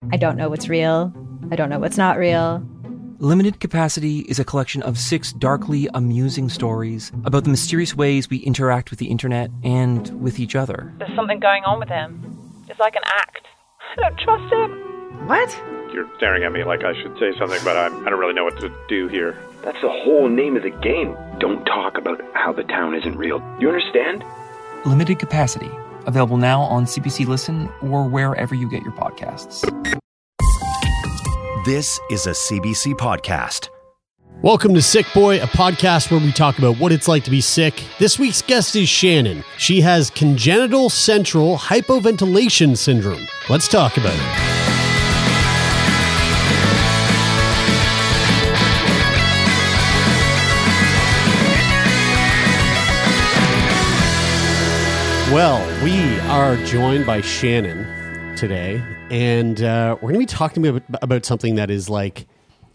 I don't know what's real. I don't know what's not real. Limited Capacity is a collection of 6 darkly amusing stories about the mysterious ways we interact with the internet and with each other. There's something going on with him. It's like an act. I don't trust him. What? You're staring at me like I should say something, but I don't really know what to do here. That's the whole name of the game. Don't talk about how the town isn't real. You understand? Limited Capacity. Available now on CBC Listen or wherever you get your podcasts. This is a CBC podcast. Welcome to Sick Boy, a podcast where we talk about what it's like to be sick. This week's guest is Shannon. She has congenital central hypoventilation syndrome. Let's talk about it. Well, we are joined by Shannon today, and we're going to be talking about something that is like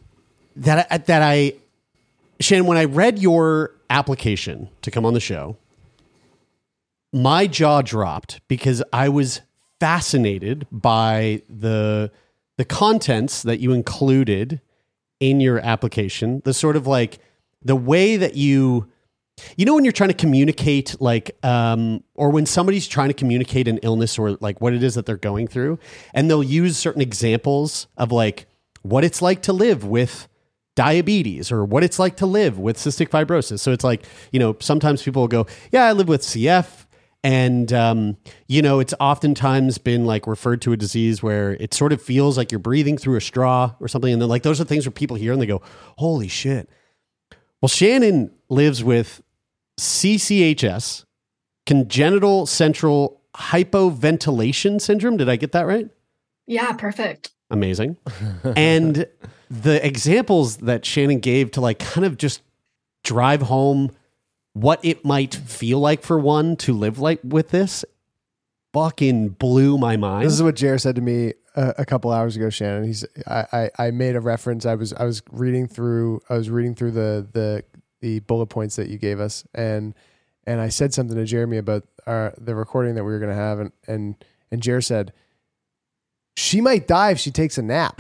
Shannon, when I read your application to come on the show, my jaw dropped because I was fascinated by the contents that you included in your application, the sort of like the way that you know, when you're trying to communicate, like, or when somebody's trying to communicate an illness or like what it is that they're going through, and they'll use certain examples of like what it's like to live with diabetes or what it's like to live with cystic fibrosis. So it's like, you know, sometimes people will go, yeah, I live with CF. And, you know, it's oftentimes been like referred to a disease where it sort of feels like you're breathing through a straw or something. And then like, those are things where people hear and they go, holy shit. Well, Shannon lives with CCHS, congenital central hypoventilation syndrome. Did I get that right? Yeah, perfect. Amazing. And the examples that Shannon gave to like kind of just drive home what it might feel like for one to live like with this fucking blew my mind. This is what Jared said to me a couple hours ago, Shannon. I made a reference. I was reading through the bullet points that you gave us, and I said something to Jeremy about the recording that we were going to have, and Jared said, she might die if she takes a nap.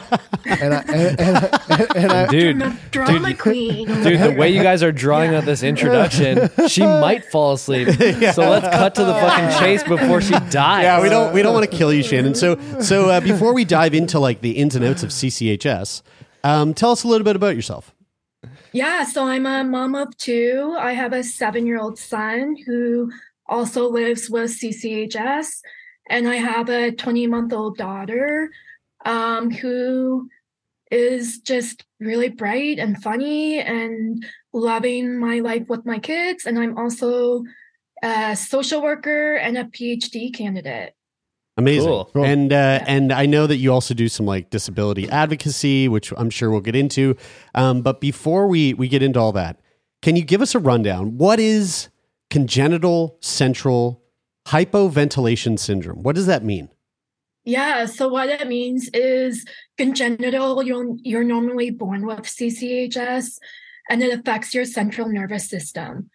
Drama queen. Dude, the way you guys are drawing out this introduction, she might fall asleep. Yeah. So let's cut to the fucking chase before she dies. Yeah, we don't want to kill you, Shannon. So before we dive into like the ins and outs of CCHS, tell us a little bit about yourself. Yeah, so I'm a mom of 2. I have a 7-year-old son who also lives with CCHS. And I have a 20-month-old daughter who is just really bright and funny and loving my life with my kids. And I'm also a social worker and a PhD candidate. Amazing. Cool. And I know that you also do some like disability advocacy, which I'm sure we'll get into. But before we get into all that, can you give us a rundown? What is congenital central hypoventilation syndrome? What does that mean? Yeah, so what it means is congenital, you're normally born with CCHS, and it affects your central nervous system.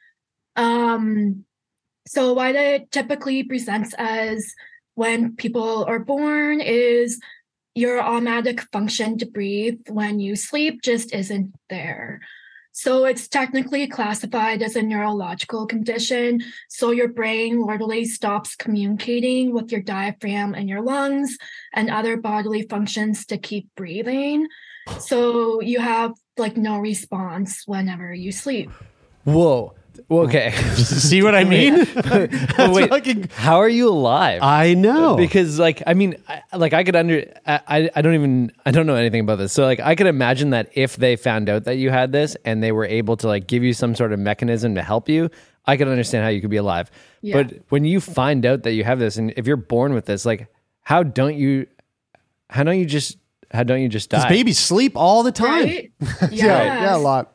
So what it typically presents as when people are born is your automatic function to breathe when you sleep just isn't there. So it's technically classified as a neurological condition. So your brain literally stops communicating with your diaphragm and your lungs and other bodily functions to keep breathing. So you have like no response whenever you sleep. Whoa. Okay. See what I mean? Wait, how are you alive? I know. Because like, I mean, I could I don't know anything about this. So like, I could imagine that if they found out that you had this and they were able to like give you some sort of mechanism to help you, I could understand how you could be alive. Yeah. But when you find out that you have this, and if you're born with this, like, how don't you just die? Because babies sleep all the time. Right? Yeah, a lot.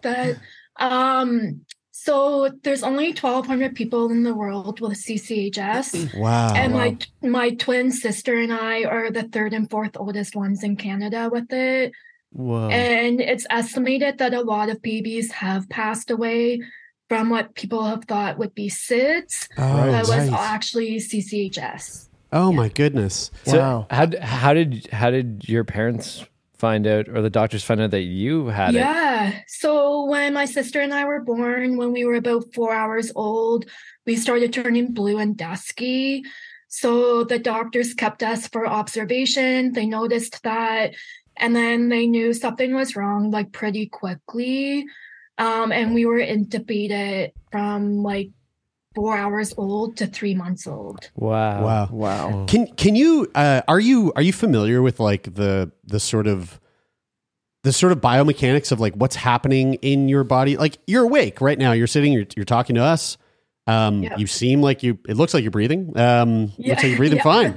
So there's only 1,200 people in the world with CCHS. Wow. And my twin sister and I are the 3rd and 4th oldest ones in Canada with it. Whoa. And it's estimated that a lot of babies have passed away from what people have thought would be SIDS, but was actually CCHS. Oh my goodness. So Wow. how did your parents find out, or the doctors find out that you had it? Yeah. So when my sister and I were born, when we were about 4 hours old, we started turning blue and dusky. So the doctors kept us for observation. They noticed that, and then they knew something was wrong like pretty quickly. And we were intubated from like 4 hours old to 3 months old. Wow. Wow. Can you are you familiar with like the sort of biomechanics of like what's happening in your body? Like you're awake right now. You're sitting. You're talking to us. You seem like it looks like you're breathing. Looks like you're breathing fine.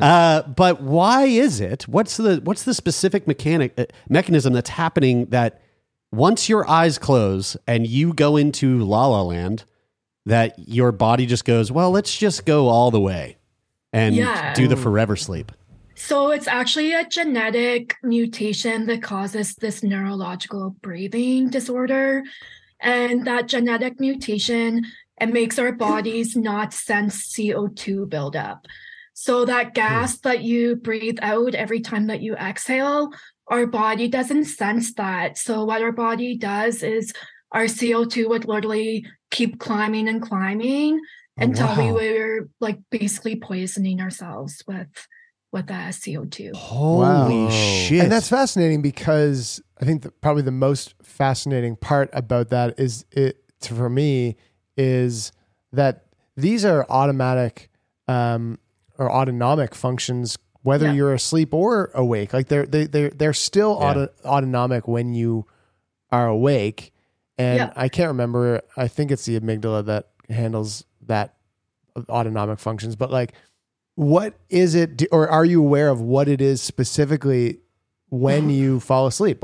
But why is it? What's the specific mechanism that's happening that once your eyes close and you go into La La Land, that your body just goes, well, let's just go all the way and do the forever sleep? So it's actually a genetic mutation that causes this neurological breathing disorder. And that genetic mutation, it makes our bodies not sense CO2 buildup. So that gas that you breathe out every time that you exhale, our body doesn't sense that. So what our body does is our CO2 would literally keep climbing and climbing until we were like basically poisoning ourselves with that CO2. Holy shit. And that's fascinating because I think probably the most fascinating part about that for me is that these are automatic or autonomic functions, whether you're asleep or awake. Like they're still autonomic when you are awake. And I can't remember. I think it's the amygdala that handles that autonomic functions. But like, what is it? Or are you aware of what it is specifically when you fall asleep?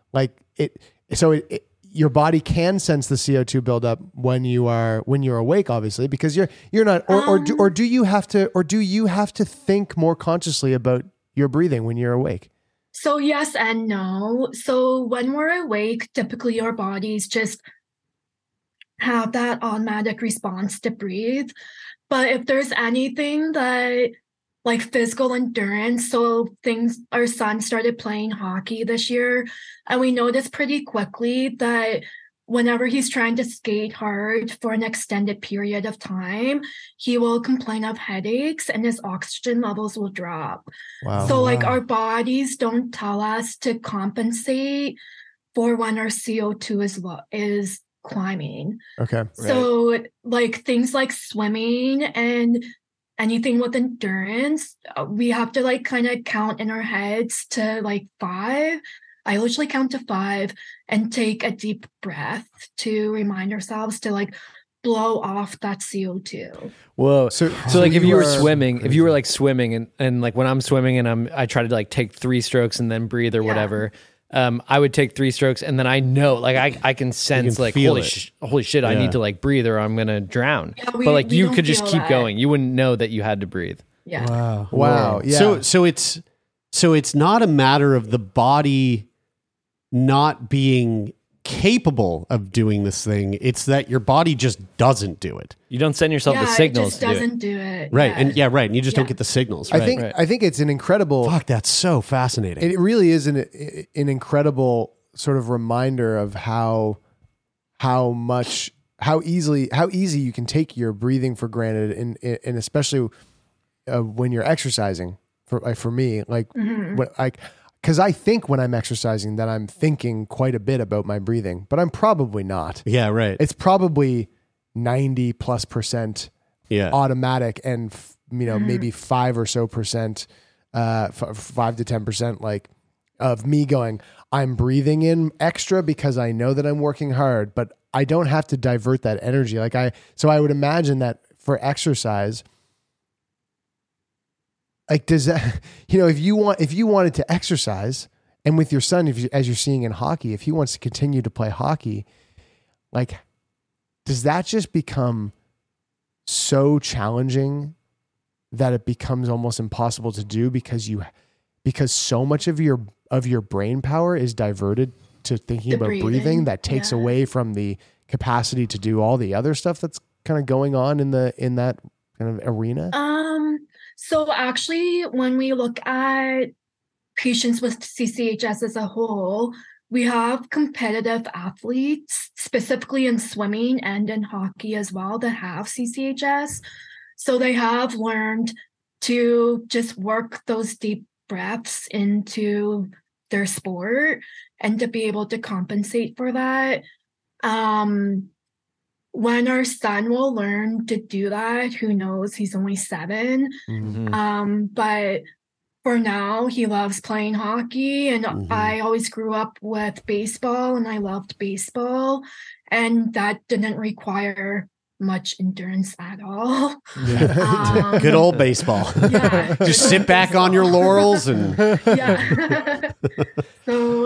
Your body can sense the CO2 buildup when you're awake, obviously, because you're not. Or do you have to think more consciously about your breathing when you're awake? So yes and no. So when we're awake, typically our bodies just have that automatic response to breathe. But if there's anything that like physical endurance, so our son started playing hockey this year, and we noticed pretty quickly that whenever he's trying to skate hard for an extended period of time, he will complain of headaches and his oxygen levels will drop. Wow. So like our bodies don't tell us to compensate for when our CO2 is climbing. Okay. So like things like swimming and anything with endurance, we have to like kind of count in our heads to like 5. I usually count to 5 and take a deep breath to remind ourselves to like blow off that CO2. Whoa. So like if you were like swimming and like when I'm swimming and I try to like take 3 strokes and then breathe or whatever, I would take 3 strokes and then I know, like I can sense like, holy shit, I need to like breathe or I'm going to drown. Yeah, but like you could just keep going. You wouldn't know that you had to breathe. Yeah. Wow. Yeah. So it's not a matter of the body not being capable of doing this thing. It's that your body just doesn't do it. You don't send yourself the signals. It just doesn't do it. Right. Yeah. And you just don't get the signals. Right? I think it's an incredible. Fuck, that's so fascinating. It really is an incredible sort of reminder of how easy you can take your breathing for granted, and especially when you're exercising. For me, like because I think when I'm exercising that I'm thinking quite a bit about my breathing, but I'm probably not. Yeah, right. It's probably 90+% automatic, and maybe 5 or so percent, 5 to 10% like of me going, I'm breathing in extra because I know that I'm working hard, but I don't have to divert that energy. So I would imagine that for exercise, like, does that, if you wanted to exercise, and with your son, as you're seeing in hockey, if he wants to continue to play hockey, like, does that just become so challenging that it becomes almost impossible to do because so much of your brain power is diverted to thinking about breathing that takes away from the capacity to do all the other stuff that's kind of going on in that kind of arena? So actually, when we look at patients with CCHS as a whole, we have competitive athletes, specifically in swimming and in hockey as well, that have CCHS. So they have learned to just work those deep breaths into their sport and to be able to compensate for that. When our son will learn to do that, who knows? He's only 7. But for now, he loves playing hockey. And I always grew up with baseball, and I loved baseball. And that didn't require much endurance at all. Good old baseball. Yeah, just sit back on your laurels and So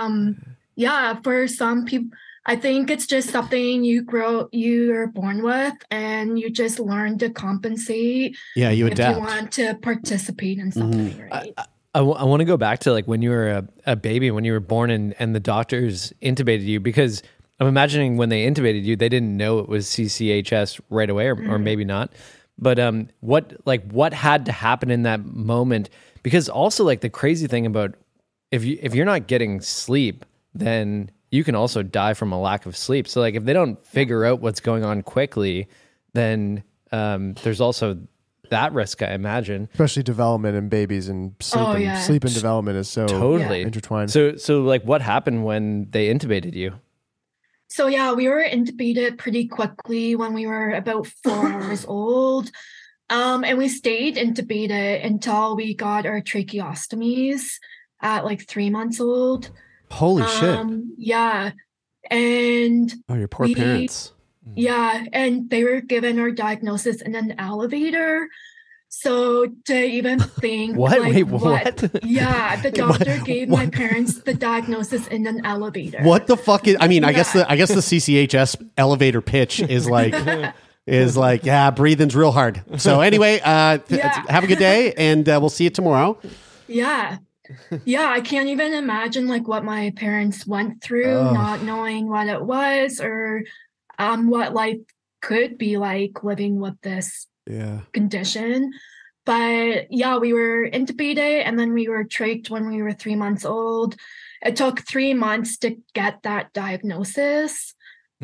for some people, I think it's just something you're born with, and you just learn to compensate. Yeah, you adapt. If you want to participate in something, right? I want to go back to like when you were a baby, when you were born and the doctors intubated you, because I'm imagining when they intubated you, they didn't know it was CCHS right away, or maybe not. But what had to happen in that moment? Because also, like, the crazy thing about if you're not getting sleep, then you can also die from a lack of sleep. So like if they don't figure out what's going on quickly, then there's also that risk, I imagine. Especially development in babies and sleep. Sleep and development is so totally intertwined. So like what happened when they intubated you? So we were intubated pretty quickly when we were about 4 hours old. And we stayed intubated until we got our tracheostomies at like 3 months old. Holy shit. Yeah. And your poor parents. Yeah. And they were given our diagnosis in an elevator. So to even think what? Like, Wait, what? Yeah, the doctor gave my parents the diagnosis in an elevator. What the fuck is? I mean, I guess the CCHS elevator pitch is like breathing's real hard. So anyway, have a good day, and we'll see you tomorrow. Yeah. Yeah, I can't even imagine like what my parents went through, not knowing what it was or what life could be like living with this condition. But we were intubated, and then we were trached when we were 3 months old. It took 3 months to get that diagnosis.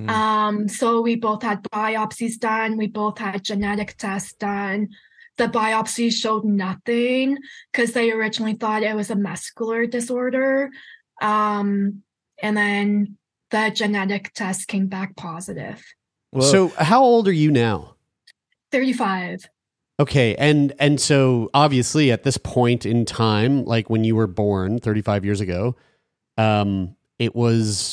So we both had biopsies done. We both had genetic tests done. The biopsy showed nothing because they originally thought it was a muscular disorder. And then the genetic test came back positive. Whoa. So how old are you now? 35. Okay. And so obviously at this point in time, like when you were born 35 years ago, it was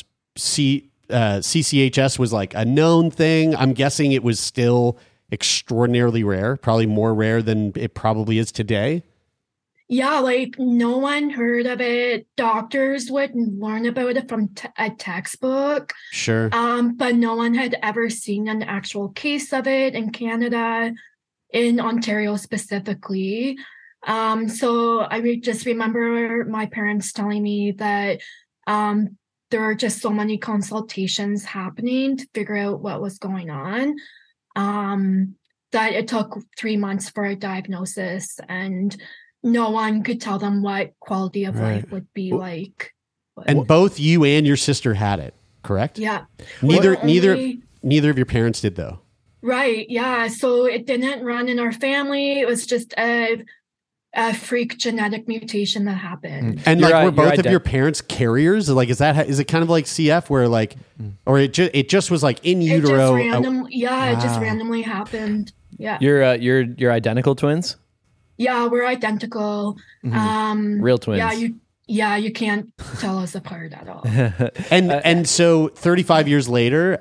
CCHS was like a known thing. I'm guessing it was still extraordinarily rare, probably more rare than it probably is today. Yeah, like no one heard of it. Doctors would learn about it from a textbook. Sure. But no one had ever seen an actual case of it in Canada, in Ontario specifically. So I just remember my parents telling me that there were just so many consultations happening to figure out what was going on. That it took 3 months for a diagnosis, and no one could tell them what quality of life would be like. And both you and your sister had it, correct? Yeah. Neither of your parents did, though. Right. Yeah. So it didn't run in our family. It was just a freak genetic mutation that happened. And like, were both of your parents carriers? Like, is it kind of like CF where like, or it just was like in utero? It just randomly happened. Yeah. You're identical twins? Yeah, we're identical. Real twins. Yeah, you can't tell us apart at all. And so 35 years later,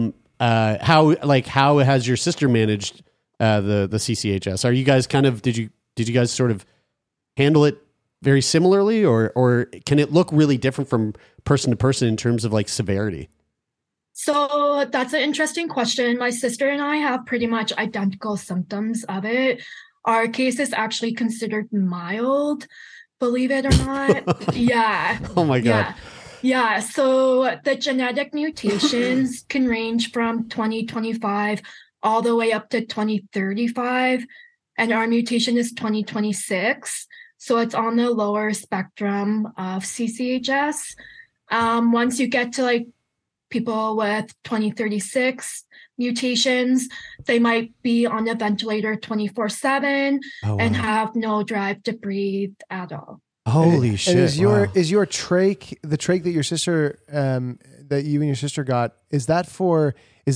how has your sister managed the CCHS? Are you guys did you guys sort of handle it very similarly, or can it look really different from person to person in terms of like severity? So that's an interesting question. My sister and I have pretty much identical symptoms of it. Our case is actually considered mild, believe it or not. Yeah. Oh my God. Yeah. So the genetic mutations can range from 2025 all the way up to 2035. and our mutation is 2026. So it's on the lower spectrum of CCHS. Once you get to like people with 2036 mutations, they might be on a ventilator 24/7 and have no drive to breathe at all. Holy shit! And is your wow. is your trach, the trach that your sister that you and your sister got, is that for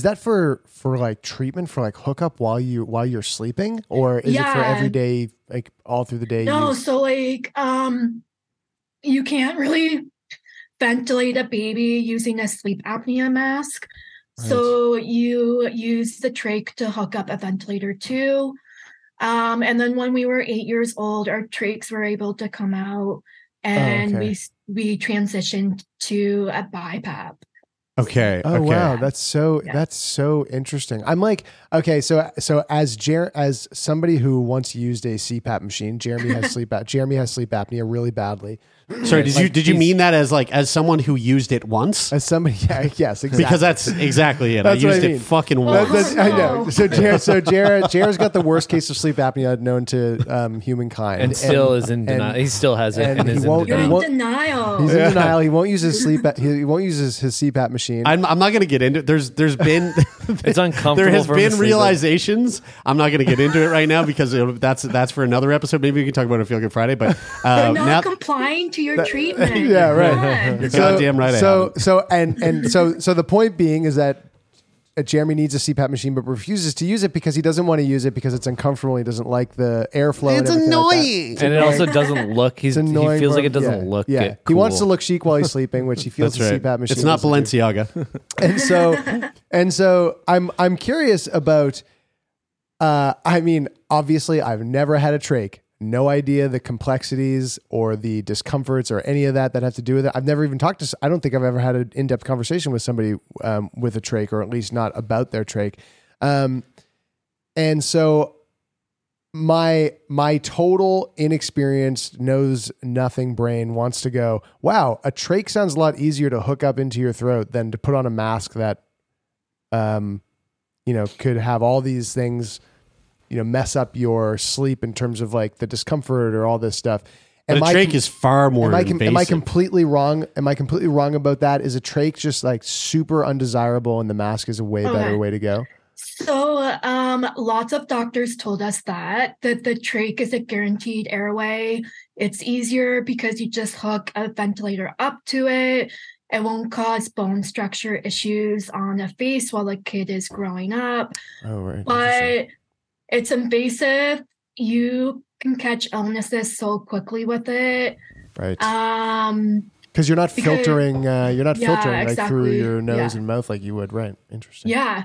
like treatment, for like hookup while you're sleeping, or is it for every day, like all through the day? No, so like you can't really ventilate a baby using a sleep apnea mask. Right. So you use the trach to hook up a ventilator too. And then when we were 8 years old, our trachs were able to come out, and we transitioned to a BiPAP. Okay. Oh wow, that's so interesting. I'm like, okay, so as somebody who once used a CPAP machine, Jeremy has sleep apnea really badly. Sorry, did you mean that as someone who used it once? As somebody, yes, exactly. Because that's exactly it. That's I used it fucking once. I know. So Jared's got the worst case of sleep apnea known to humankind, and still is in denial. He still has it, and is in denial. He's in denial. He won't use his He won't use his CPAP machine. I'm not going to get into it. There's been it's uncomfortable. There has been realizations. I'm not going to get into it right now because that's for another episode. Maybe we can talk about it on Feel Good Friday. But they're not complying to your treatment. Yeah, right. You're goddamn right. So the point being is that Jeremy needs a CPAP machine but refuses to use it because he doesn't want to use it because it's uncomfortable. He doesn't like the airflow. It's and annoying. Like and it also doesn't look. He feels like it doesn't look. Yeah, cool. He wants to look chic while he's sleeping, which he feels the CPAP machine. It's not Balenciaga. And so I'm curious about. I mean, obviously, I've never had a trach. No idea the complexities or the discomforts or any of that have to do with it. I've never even talked to. I don't think I've ever had an in-depth conversation with somebody with a trach, or at least not about their trach. And so my total inexperienced, knows nothing brain wants to go, wow, a trach sounds a lot easier to hook up into your throat than to put on a mask that, could have all these things, mess up your sleep in terms of like the discomfort or all this stuff. And a trach is far more invasive. Am I completely wrong? Am I completely wrong about that? Is a trach just like super undesirable and the mask is a way better way to go? So lots of doctors told us that the trach is a guaranteed airway. It's easier because you just hook a ventilator up to it. It won't cause bone structure issues on a face while a kid is growing up. Oh, right. But it's invasive. You can catch illnesses so quickly with it. Right. Because you're not filtering. You're not filtering like through your nose and mouth like you would. Right. Interesting. Yeah.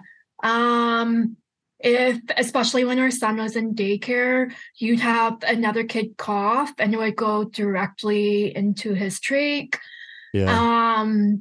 Especially when our son was in daycare, you'd have another kid cough and it would go directly into his trach. Yeah.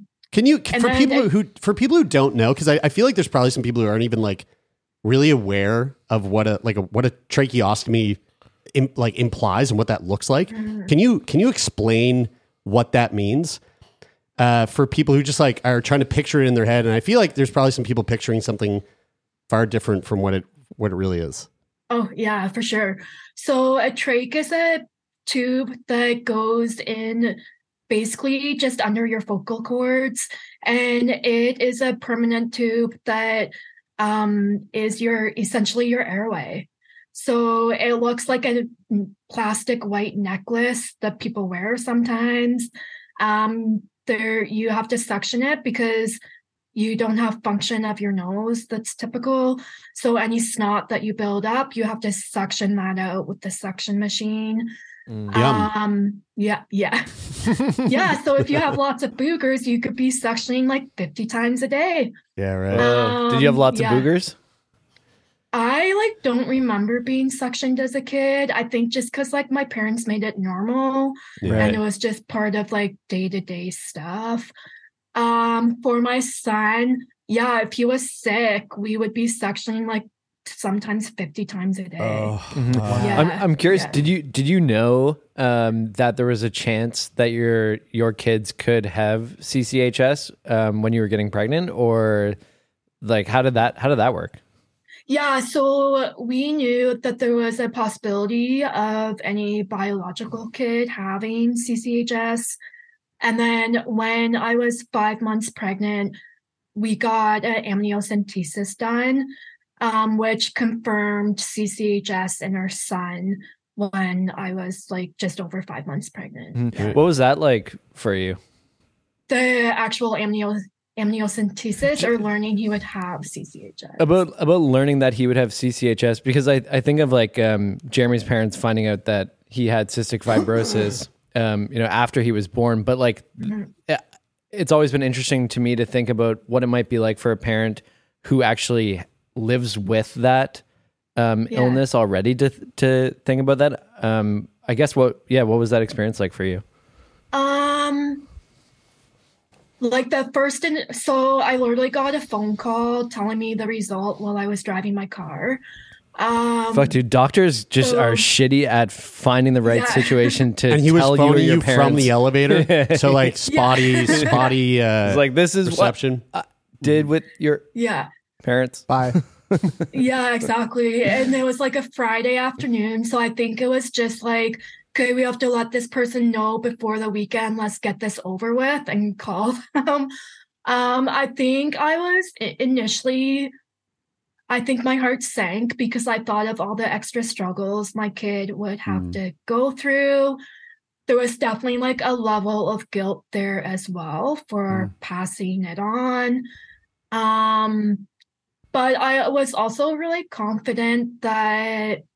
For people who don't know, because I feel like there's probably some people who aren't even like really aware of what a tracheostomy implies and what that looks like. Mm-hmm. Can you explain what that means for people who just like are trying to picture it in their head? And I feel like there's probably some people picturing something far different from what it really is. Oh yeah, for sure. So a trach is a tube that goes in basically just under your vocal cords, and it is a permanent tube that is essentially your airway. So it looks like a plastic white necklace that people wear sometimes. You have to suction it because you don't have function of your nose that's typical. So any snot that you build up, you have to suction that out with the suction machine. Yeah. Yeah. So if you have lots of boogers, you could be suctioning like 50 times a day. Yeah, right. Did you have lots of boogers? I don't remember being suctioned as a kid. I think just because my parents made it normal and it was just part of day-to-day stuff. For my son, if he was sick, we would be suctioning sometimes 50 times a day. I'm curious. Yeah. Did you know that there was a chance that your kids could have CCHS when you were getting pregnant, or how did that work? Yeah, so we knew that there was a possibility of any biological kid having CCHS. And then when I was 5 months pregnant, we got an amniocentesis done, which confirmed CCHS in our son when I was like just over 5 months pregnant. Mm-hmm. What was that like for you? The actual amniocentesis, or learning he would have CCHS. About learning that he would have CCHS, because I think of like Jeremy's parents finding out that he had cystic fibrosis after he was born, but like it's always been interesting to me to think about what it might be like for a parent who actually lives with that illness already, to think about that. I guess what was that experience like for you? Like the first, so I literally got a phone call telling me the result while I was driving my car. Fuck, dude, doctors just are shitty at finding the right situation to and he was tell phoning you you from the elevator. So like spotty. It's like, this is reception. What I did with your parents. Bye. Yeah, exactly. And it was like a Friday afternoon. So I think it was just like, okay, we have to let this person know before the weekend. Let's get this over with and call them. I think I was initially, I think my heart sank because I thought of all the extra struggles my kid would have to go through. There was definitely like a level of guilt there as well for passing it on. But I was also really confident that,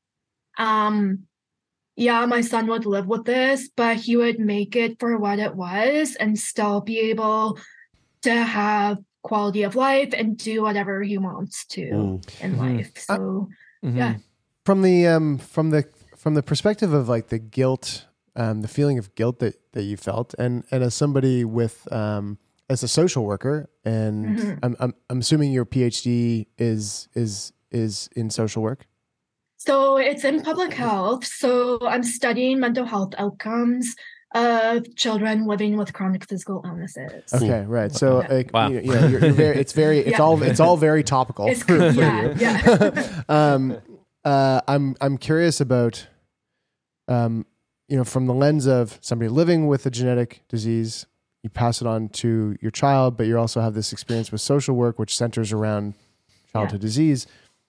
my son would live with this, but he would make it for what it was and still be able to have quality of life and do whatever he wants to in life. So, From the perspective of like the guilt, the feeling of guilt that you felt, and as somebody with as a social worker, and I'm assuming your PhD is in social work. So it's in public health. So I'm studying mental health outcomes of children living with chronic physical illnesses. Okay, right. So you're very, it's all very topical. For you. I'm curious about, from the lens of somebody living with a genetic disease, you pass it on to your child, but you also have this experience with social work, which centers around childhood disease.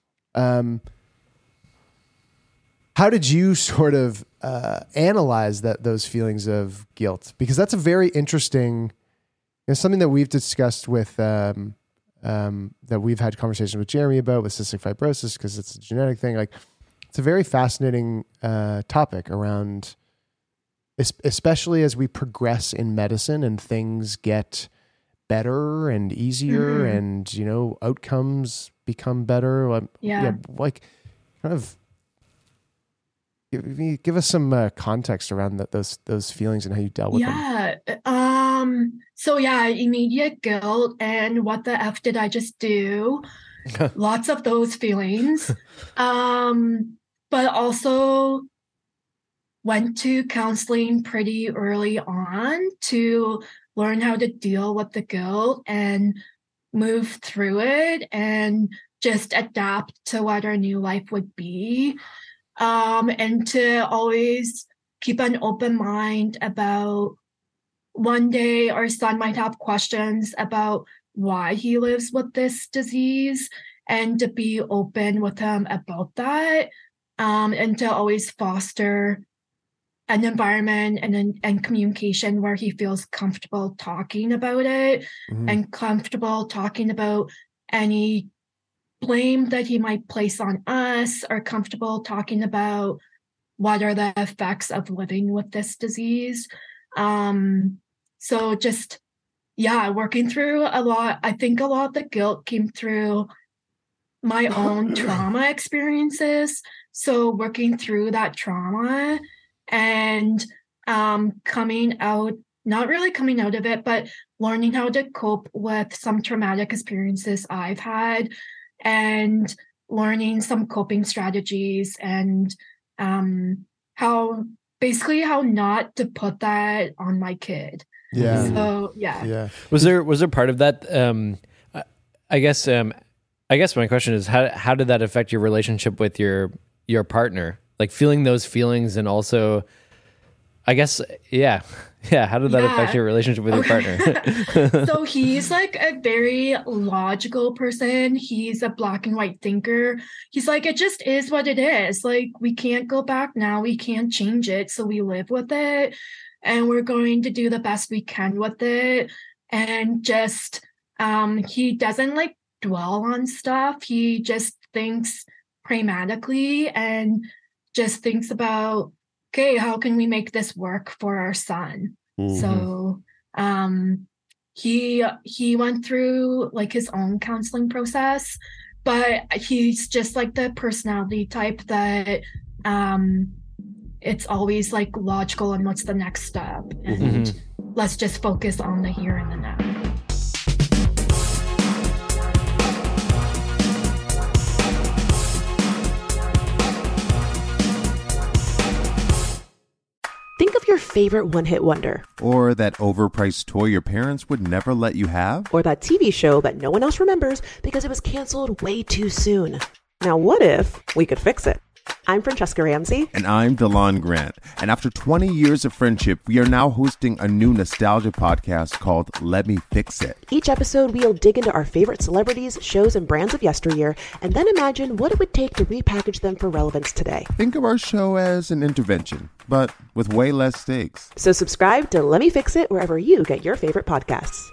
How did you sort of analyze those feelings of guilt? Because that's a very interesting, something that we've discussed with, that we've had conversations with Jeremy about with cystic fibrosis, because it's a genetic thing. Like, it's a very fascinating topic around, especially as we progress in medicine and things get better and easier, and outcomes become better. Like kind of. Give us some context around those feelings and how you dealt with them. So immediate guilt and what the F did I just do? Lots of those feelings. But also went to counseling pretty early on to learn how to deal with the guilt and move through it and just adapt to what our new life would be. And to always keep an open mind about one day our son might have questions about why he lives with this disease, and to be open with him about that, and to always foster an environment and communication where he feels comfortable talking about it and comfortable talking about any blame that he might place on us, or comfortable talking about what are the effects of living with this disease. So just, working through a lot. I think a lot of the guilt came through my own trauma experiences. So working through that trauma and coming out, not really coming out of it, but learning how to cope with some traumatic experiences I've had, and learning some coping strategies, and how not to put that on my kid. Was there part of that? I guess I guess my question is how did that affect your relationship with your partner? Like feeling those feelings, and also, I guess, yeah. How did that affect your relationship with your partner? So he's like a very logical person. He's a black and white thinker. He's like, it just is what it is. Like, we can't go back now. We can't change it. So we live with it, and we're going to do the best we can with it. And just, he doesn't like dwell on stuff. He just thinks pragmatically and just thinks about, okay, how can we make this work for our son? So he went through like his own counseling process, but he's just like the personality type that it's always like logical and what's the next step, and let's just focus on the here and the now. Think of your favorite one-hit wonder. Or that overpriced toy your parents would never let you have. Or that TV show that no one else remembers because it was canceled way too soon. Now what if we could fix it? I'm Francesca Ramsey. And I'm DeLon Grant. And after 20 years of friendship, we are now hosting a new nostalgia podcast called Let Me Fix It. Each episode, we'll dig into our favorite celebrities, shows, and brands of yesteryear, and then imagine what it would take to repackage them for relevance today. Think of our show as an intervention, but with way less stakes. So subscribe to Let Me Fix It wherever you get your favorite podcasts.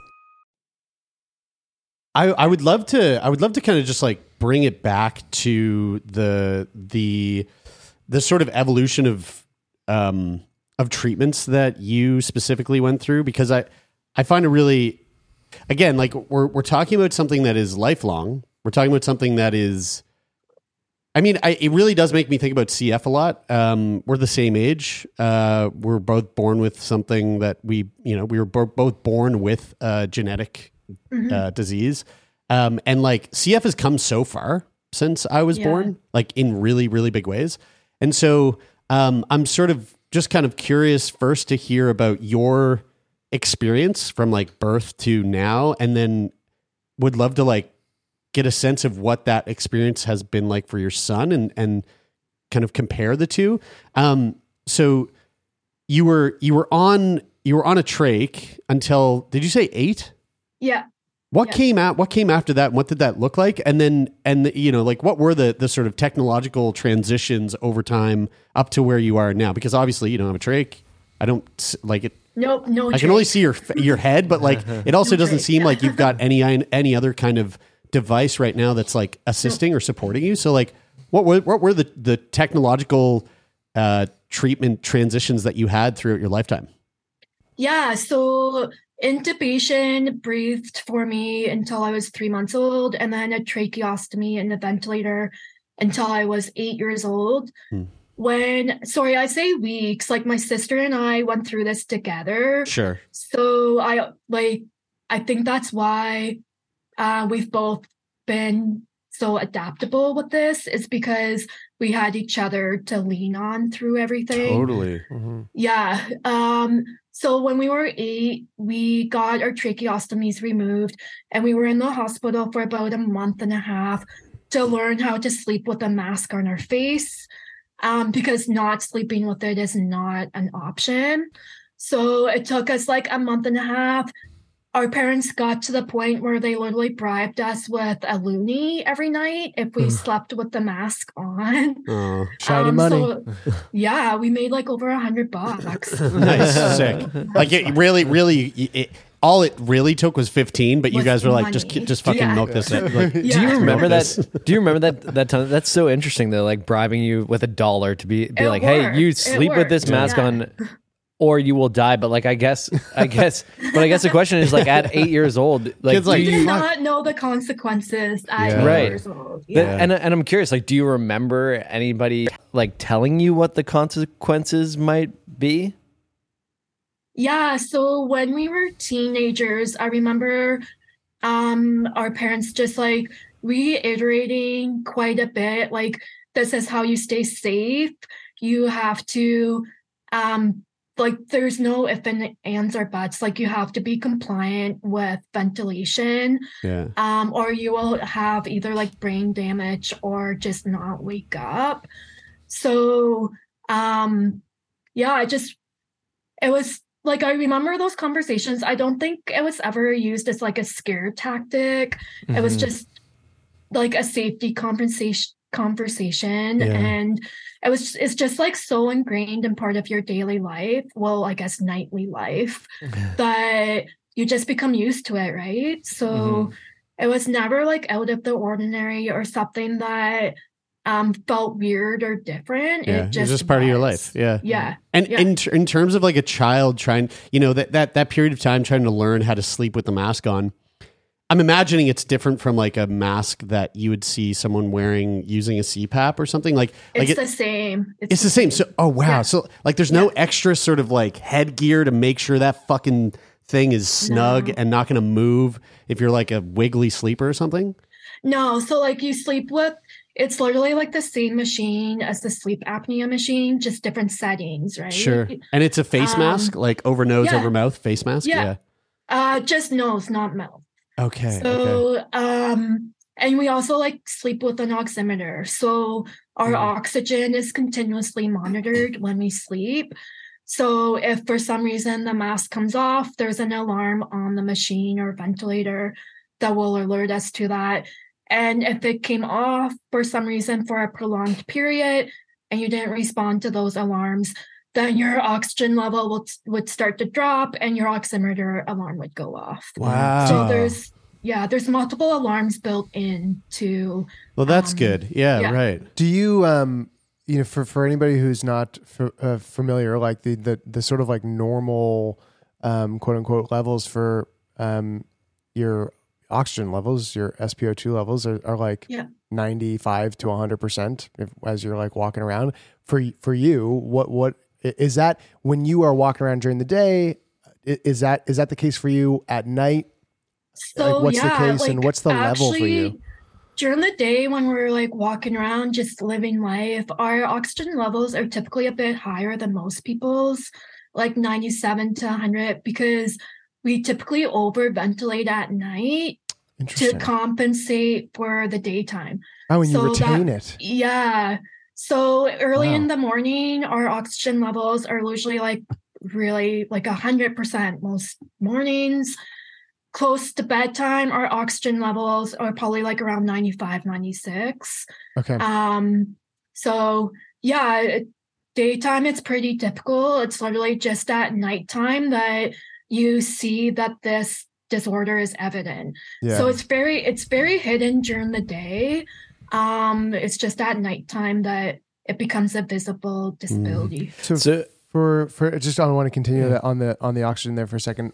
I would love to kind of just like bring it back to the sort of evolution of treatments that you specifically went through, because I find it really, again, like we're talking about something that is lifelong. We're talking about something that is, I mean, it really does make me think about CF a lot. We're the same age. We're both born with something that we were both born with genetic disease. And like CF has come so far since I was born, like in really, really big ways. And so I'm sort of just kind of curious first to hear about your experience from like birth to now, and then would love to like get a sense of what that experience has been like for your son, and kind of compare the two. So you were on a trach until, did you say 8? Yeah. What came after that? And what did that look like? And then, like what were the sort of technological transitions over time up to where you are now? Because obviously, I'm a trach. I don't like it. Nope, no. I can only see your head, but like it also doesn't seem like you've got any other kind of device right now that's like assisting or supporting you. So like, what were the technological treatment transitions that you had throughout your lifetime? Yeah, so intubation breathed for me until I was 3 months old, and then a tracheostomy and a ventilator until I was 8 years old. I say weeks, like my sister and I went through this together. Sure. So I think that's why we've both been so adaptable with this, is because we had each other to lean on through everything. Totally. Yeah. So when we were 8, we got our tracheostomies removed, and we were in the hospital for about a month and a half to learn how to sleep with a mask on our face, because not sleeping with it is not an option. So it took us like a month and a half. Our parents got to the point where they literally bribed us with a loonie every night if we slept with the mask on. Shiny money. So, yeah, we made like over $100. Nice, sick. Like it really, all it really took was 15, but you guys were like, money. just fucking milk this. Like, Do you remember that? Do you remember that time? That's so interesting. They're like bribing you with $1 to be like, hey, you sleep with this mask on, or you will die. But like, I guess the question is like, at 8 years old, like, kids like, you did not know the consequences at 8 years old. Yeah. And I'm curious, like, do you remember anybody like telling you what the consequences might be? Yeah, so when we were teenagers, I remember our parents just like reiterating quite a bit, like, this is how you stay safe. You have to like there's no if and ands or buts. Like you have to be compliant with ventilation, or you will have either like brain damage or just not wake up. So it was like, I remember those conversations. I don't think it was ever used as like a scare tactic. It was just like a safety conversation, and it's just like so ingrained in part of your daily life, well, I guess nightly life, that you just become used to it, right? So it was never like out of the ordinary or something that felt weird or different. It just part of your life. And in terms of like a child trying, that period of time trying to learn how to sleep with the mask on, I'm imagining it's different from like a mask that you would see someone wearing using a CPAP or something. It's the same. It's the same. So, oh wow. Yeah. So like there's no extra sort of like headgear to make sure that fucking thing is snug and not going to move if you're like a wiggly sleeper or something? No. So like you sleep with, it's literally like the same machine as the sleep apnea machine, just different settings, right? Sure. And it's a face mask, like over nose, over mouth face mask? Yeah. Just nose, not mouth. Okay. So, and we also like sleep with an oximeter. So our oxygen is continuously monitored when we sleep. So if for some reason the mask comes off, there's an alarm on the machine or ventilator that will alert us to that. And if it came off for some reason for a prolonged period and you didn't respond to those alarms, then your oxygen level would start to drop and your oximeter alarm would go off. Wow. So there's multiple alarms built into. Well, that's good. Yeah, right. Do you, for anybody who's not familiar, like the sort of like normal, quote unquote levels for your oxygen levels, your SpO2 levels are like 95 to 100% as you're like walking around. For you, what is that when you are walking around during the day? Is that the case for you at night? So like what's the case and what's the level for you? During the day when we're like walking around just living life, our oxygen levels are typically a bit higher than most people's, like 97 to 100, because we typically overventilate at night to compensate for the daytime. Oh, and you retain it. Yeah. So early in the morning, our oxygen levels are usually like really like 100% most mornings. Close to bedtime, our oxygen levels are probably like around 95, 96. Okay. So yeah, daytime, it's pretty typical. It's literally just at nighttime that you see that this disorder is evident. Yeah. So it's very hidden during the day. It's just at nighttime that it becomes a visible disability. So for just, I want to continue that on the oxygen there for a second.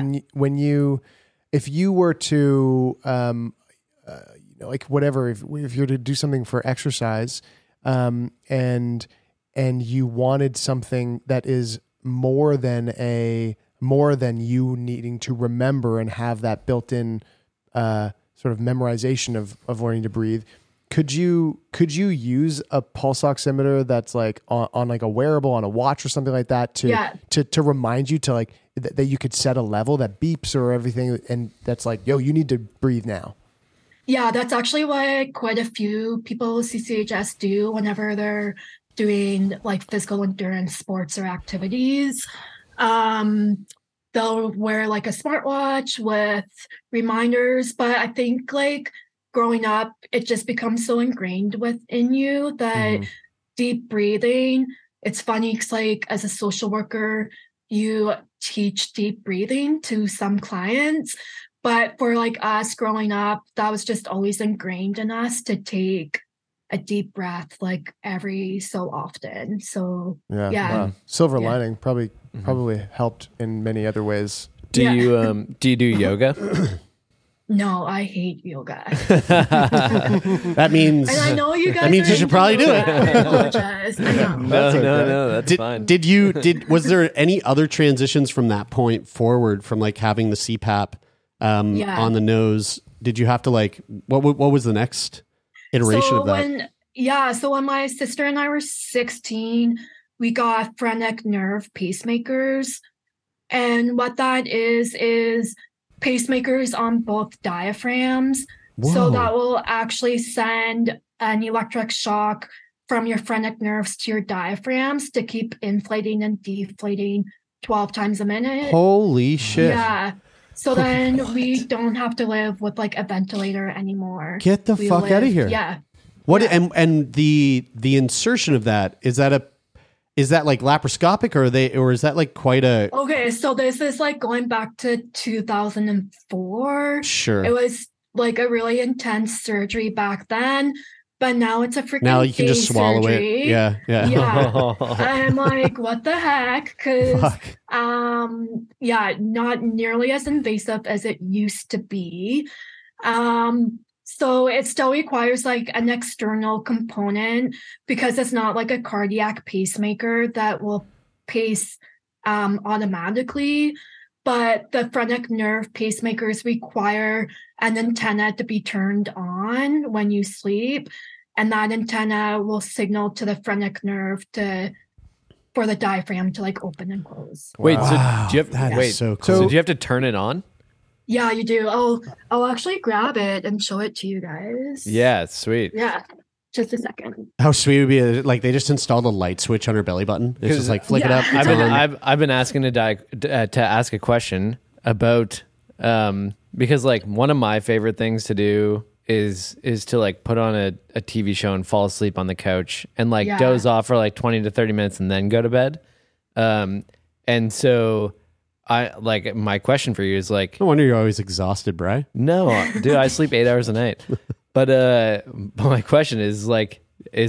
If you were to, like whatever, if you're to do something for exercise, and you wanted something that is more than you needing to remember and have that built-in sort of memorization of learning to breathe, could you use a pulse oximeter that's like on like a wearable, on a watch or something like that to remind you to like that you could set a level that beeps or everything, and that's like, yo, you need to breathe now? Yeah, that's actually what quite a few people CCHS do whenever they're doing like physical endurance sports or activities. They'll wear like a smartwatch with reminders, but I think like growing up, it just becomes so ingrained within you that deep breathing, it's funny because like as a social worker, you teach deep breathing to some clients, but for like us growing up, that was just always ingrained in us to take a deep breath like every so often. So wow. Silver lining probably helped in many other ways. Do you do yoga? No, I hate yoga. That means, and I know you guys. That means you should probably do it. I apologize. I know. No, that's fine. Was there any other transitions from that point forward, from like having the CPAP on the nose? Did you have to like what was the next iteration of that? So when my sister and I were 16, we got phrenic nerve pacemakers. And what that is pacemakers on both diaphragms. Whoa. So that will actually send an electric shock from your phrenic nerves to your diaphragms to keep inflating and deflating 12 times a minute. Holy shit. Yeah. So then we don't have to live with like a ventilator anymore. Get the fuck out of here. Yeah. What and the insertion of that, is that like laparoscopic, or is that like quite a... Okay, so this is like going back to 2004. Sure. It was like a really intense surgery back then, but now it's a freaking Now you can just day swallow surgery. it. Yeah. Yeah. I'm like, what the heck? Because Fuck. not nearly as invasive as it used to be. So it still requires like an external component because it's not like a cardiac pacemaker that will pace automatically. But the phrenic nerve pacemakers require an antenna to be turned on when you sleep. And that antenna will signal to the phrenic nerve for the diaphragm to like open and close. Wait, Wow, so do you have that is wait, so so cool. do you have to turn it on? Yeah, you do. I'll actually grab it and show it to you guys. Yeah, sweet. Yeah. Just a second. How sweet would it be like they just installed a light switch on her belly button? It's just like flick it up. It's on. I've been asking to ask a question about because like one of my favorite things to do is to like put on a TV show and fall asleep on the couch and like doze off for like 20 to 30 minutes and then go to bed. And so I like my question for you is like, no wonder you're always exhausted, Bri. No, dude, I sleep 8 hours a night. But my question is like,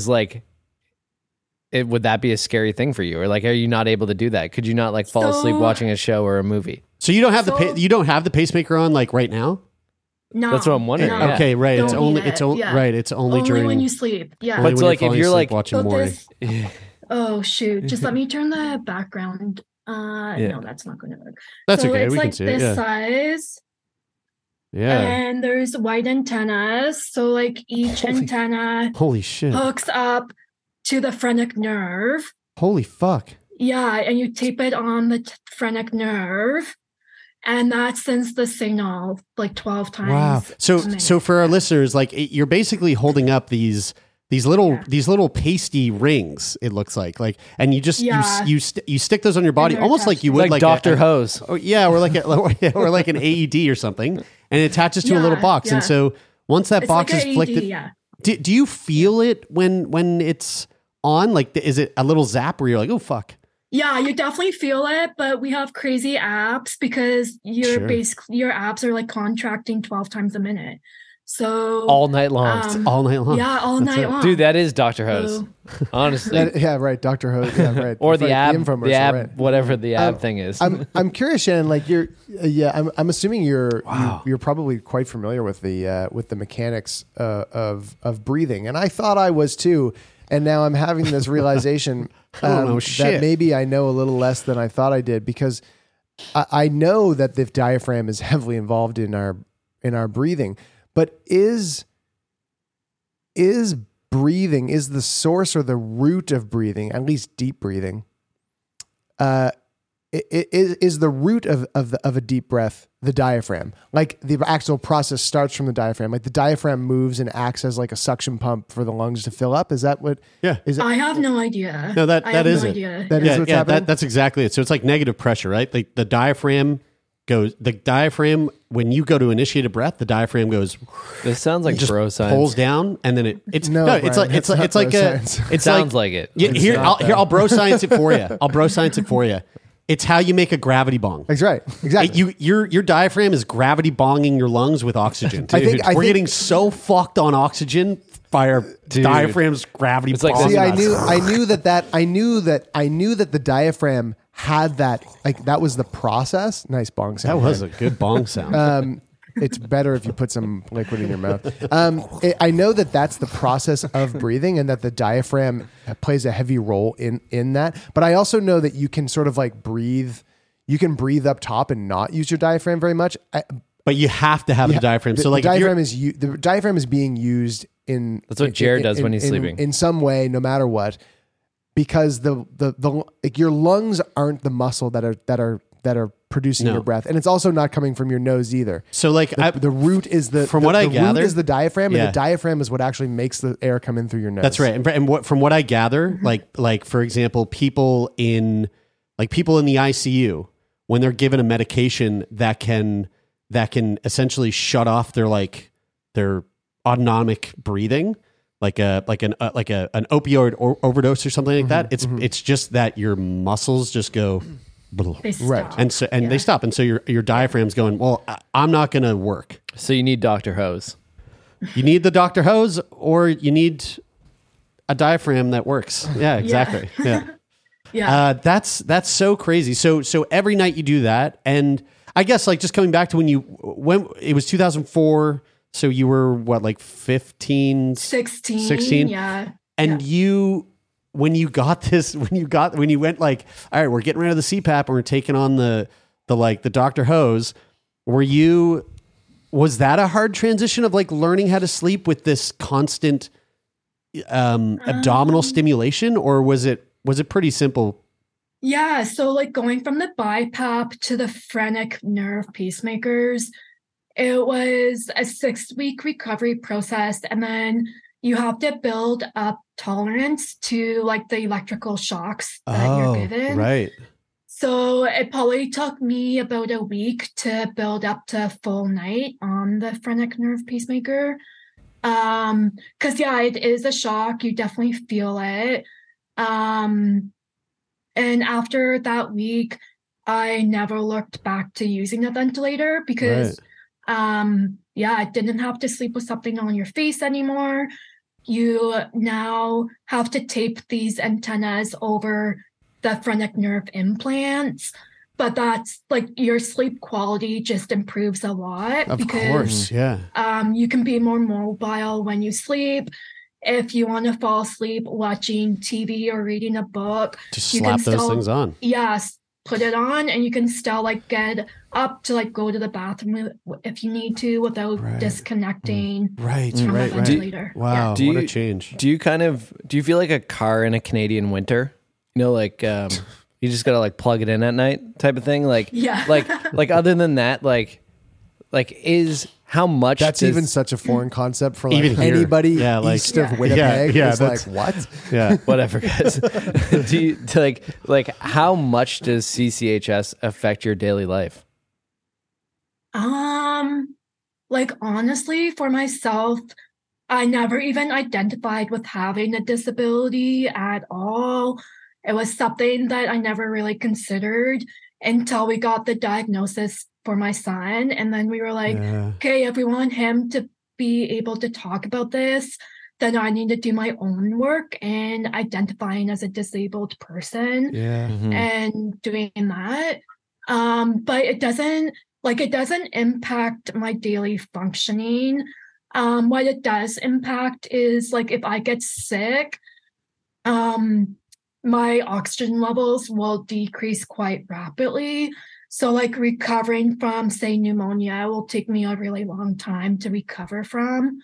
would that be a scary thing for you, or like, are you not able to do that? Could you not like fall asleep watching a show or a movie? So you don't have you don't have the pacemaker on like right now? No, that's what I'm wondering. no. Yeah. Okay, right. Don't It's need only it. it's only Yeah. right. It's only during when you sleep. Yeah. only But when like, if falling you're asleep like watching So Maury. Oh shoot! Just let me turn the background. No, that's not going to work. That's so okay. It's We can like see it. this Yeah. size. Yeah. And there's white antennas. So like each antenna Holy shit. hooks up to the phrenic nerve. Holy fuck. Yeah, and you tape it on the phrenic nerve, and that sends the signal like 12 times. Wow. So for our listeners, like you're basically holding up these little pasty rings. It looks like, and you just you stick those on your body, almost like you would like Dr. Hose. Oh yeah, or like or like an AED or something, and it attaches to a little box. And so once that It's box like is a flicked, AED, yeah. do you feel it when it's on? Like, is it a little zap where you're like, oh fuck? Yeah, you definitely feel it, but we have crazy apps because your apps are like contracting 12 times a minute. So all night long. All night long. Yeah, all night long. Dude, that is Dr. Hose. Honestly. Yeah, right. Dr. Hose. Yeah, right. Or the app, infomercial, right. whatever the app thing is. I'm curious, Shannon. Like I'm assuming you're probably quite familiar with the mechanics of breathing, and I thought I was too. And now I'm having this realization that maybe I know a little less than I thought I did, because I know that the diaphragm is heavily involved in our breathing. But is breathing, is the source or the root of breathing, at least deep breathing, is the root of a deep breath the diaphragm? Like the actual process starts from the diaphragm. Like the diaphragm moves and acts as like a suction pump for the lungs to fill up. Is that what? Yeah. I have no idea. No, that is it. That is what's happening. That's exactly it. So it's like negative pressure, right? Like the diaphragm when you go to initiate a breath, the diaphragm goes. This sounds like just bro science. pulls down, and then it sounds like it. Here, I'll bro science it for you. It's how you make a gravity bong. That's right. Exactly. Your diaphragm is gravity bonging your lungs with oxygen. I think we're getting so fucked on oxygen by our diaphragm's gravity. It's like bonging See, us. I knew that the diaphragm had that. Like that was the process. Nice bong sound. That was a good bong sound. It's better if you put some liquid in your mouth. I know that that's the process of breathing, and that the diaphragm plays a heavy role in that. But I also know that you can sort of like breathe. You can breathe up top and not use your diaphragm very much. But you have to have the diaphragm. So like the diaphragm is being used in. That's what Jared does when he's sleeping. In some way, no matter what. because the like your lungs aren't the muscle that are producing No. your breath, and it's also not coming from your nose either. So like the root is the from what I root gather is the diaphragm, Yeah. and the diaphragm is what actually makes the air come in through your nose. That's right. And what, from what I gather, like for example, people in the ICU, when they're given a medication that can essentially shut off their autonomic breathing, like an opioid overdose or something like that. It's just that your muscles just go They stop. right, and they stop, and so your diaphragm's going, well, I'm not going to work. So you need Dr. Hose. You need the Dr. Hose, or you need a diaphragm that works. Yeah, exactly. Yeah. Yeah. That's so crazy. So every night you do that, and I guess like just coming back to when it was 2004. So you were what, like 15, 16. Yeah. And when you went like, all right, we're getting rid of the CPAP and we're taking on the Dr. Hose. Was that a hard transition of like learning how to sleep with this constant abdominal stimulation, or was it pretty simple? Yeah, so like going from the BiPAP to the phrenic nerve pacemakers, it was a 6-week recovery process, and then you have to build up tolerance to like the electrical shocks that you're given. Right. So it probably took me about a week to build up to a full night on the phrenic nerve pacemaker. Because yeah, it is a shock. You definitely feel it. And after that week, I never looked back to using a ventilator because, I didn't have to sleep with something on your face anymore. You now have to tape these antennas over the phrenic nerve implants, but that's like your sleep quality just improves a lot. Of course, yeah. You can be more mobile when you sleep. If you want to fall asleep watching TV or reading a book, Just you slap can those still, things on. Yes, put it on, and you can still like get up to like go to the bathroom if you need to without disconnecting from the ventilator. Wow, Do what a you- change. Do you feel like a car in a Canadian winter? You know, like you just gotta like plug it in at night type of thing. Like, Yeah. like other than that, like is how much That's does- even such a foreign concept for like Even here. anybody Yeah, like- east of Yeah. Winnipeg. Yeah, is like, that's- what? Yeah. whatever, guys. Do you like how much does CCHS affect your daily life? Like honestly, for myself, I never even identified with having a disability at all. It was something that I never really considered until we got the diagnosis for my son. And then we were like, okay, if we want him to be able to talk about this, then I need to do my own work and identifying as a disabled person and doing that. But it doesn't impact my daily functioning. What it does impact is like if I get sick, my oxygen levels will decrease quite rapidly. So like recovering from, say, pneumonia will take me a really long time to recover from.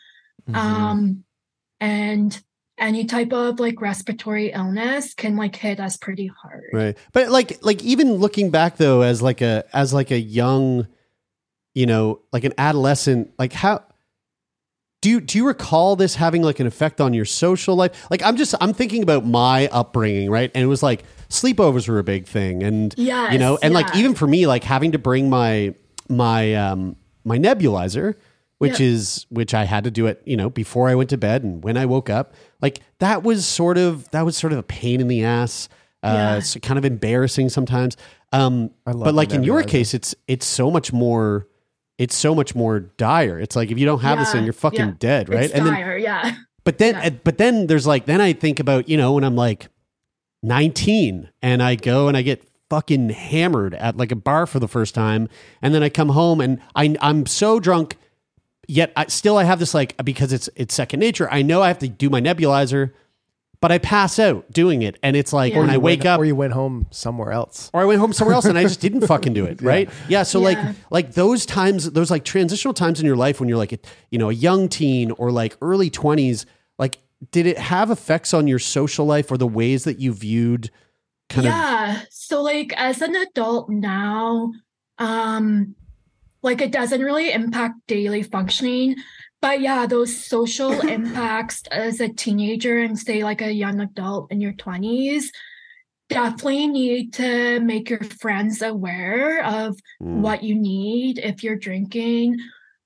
And any type of like respiratory illness can like hit us pretty hard. Right. But like even looking back though, as like a young, like an adolescent, like how do you recall this having like an effect on your social life? Like I'm thinking about my upbringing, right? And it was like sleepovers were a big thing. And, like even for me, like having to bring my nebulizer, which I had to do it, before I went to bed and when I woke up, like that was sort of a pain in the ass. It's kind of embarrassing sometimes. But like in your case, it's so much more dire. It's like if you don't have this thing, you're fucking dead, right? It's dire, But then there's like, then I think about, when I'm like 19 and I go and I get fucking hammered at like a bar for the first time. And then I come home and I'm so drunk, yet I have this like, because it's second nature. I know I have to do my nebulizer, but I pass out doing it. And it's like, when I wake up, or you went home somewhere else, and I just didn't fucking do it. Right. Yeah. So like those times, those like transitional times in your life when you're like, a young teen or like early 20s, like, did it have effects on your social life or the ways that you viewed So like as an adult now, like it doesn't really impact daily functioning. But yeah, those social impacts as a teenager and say like a young adult in your 20s, definitely need to make your friends aware of what you need if you're drinking.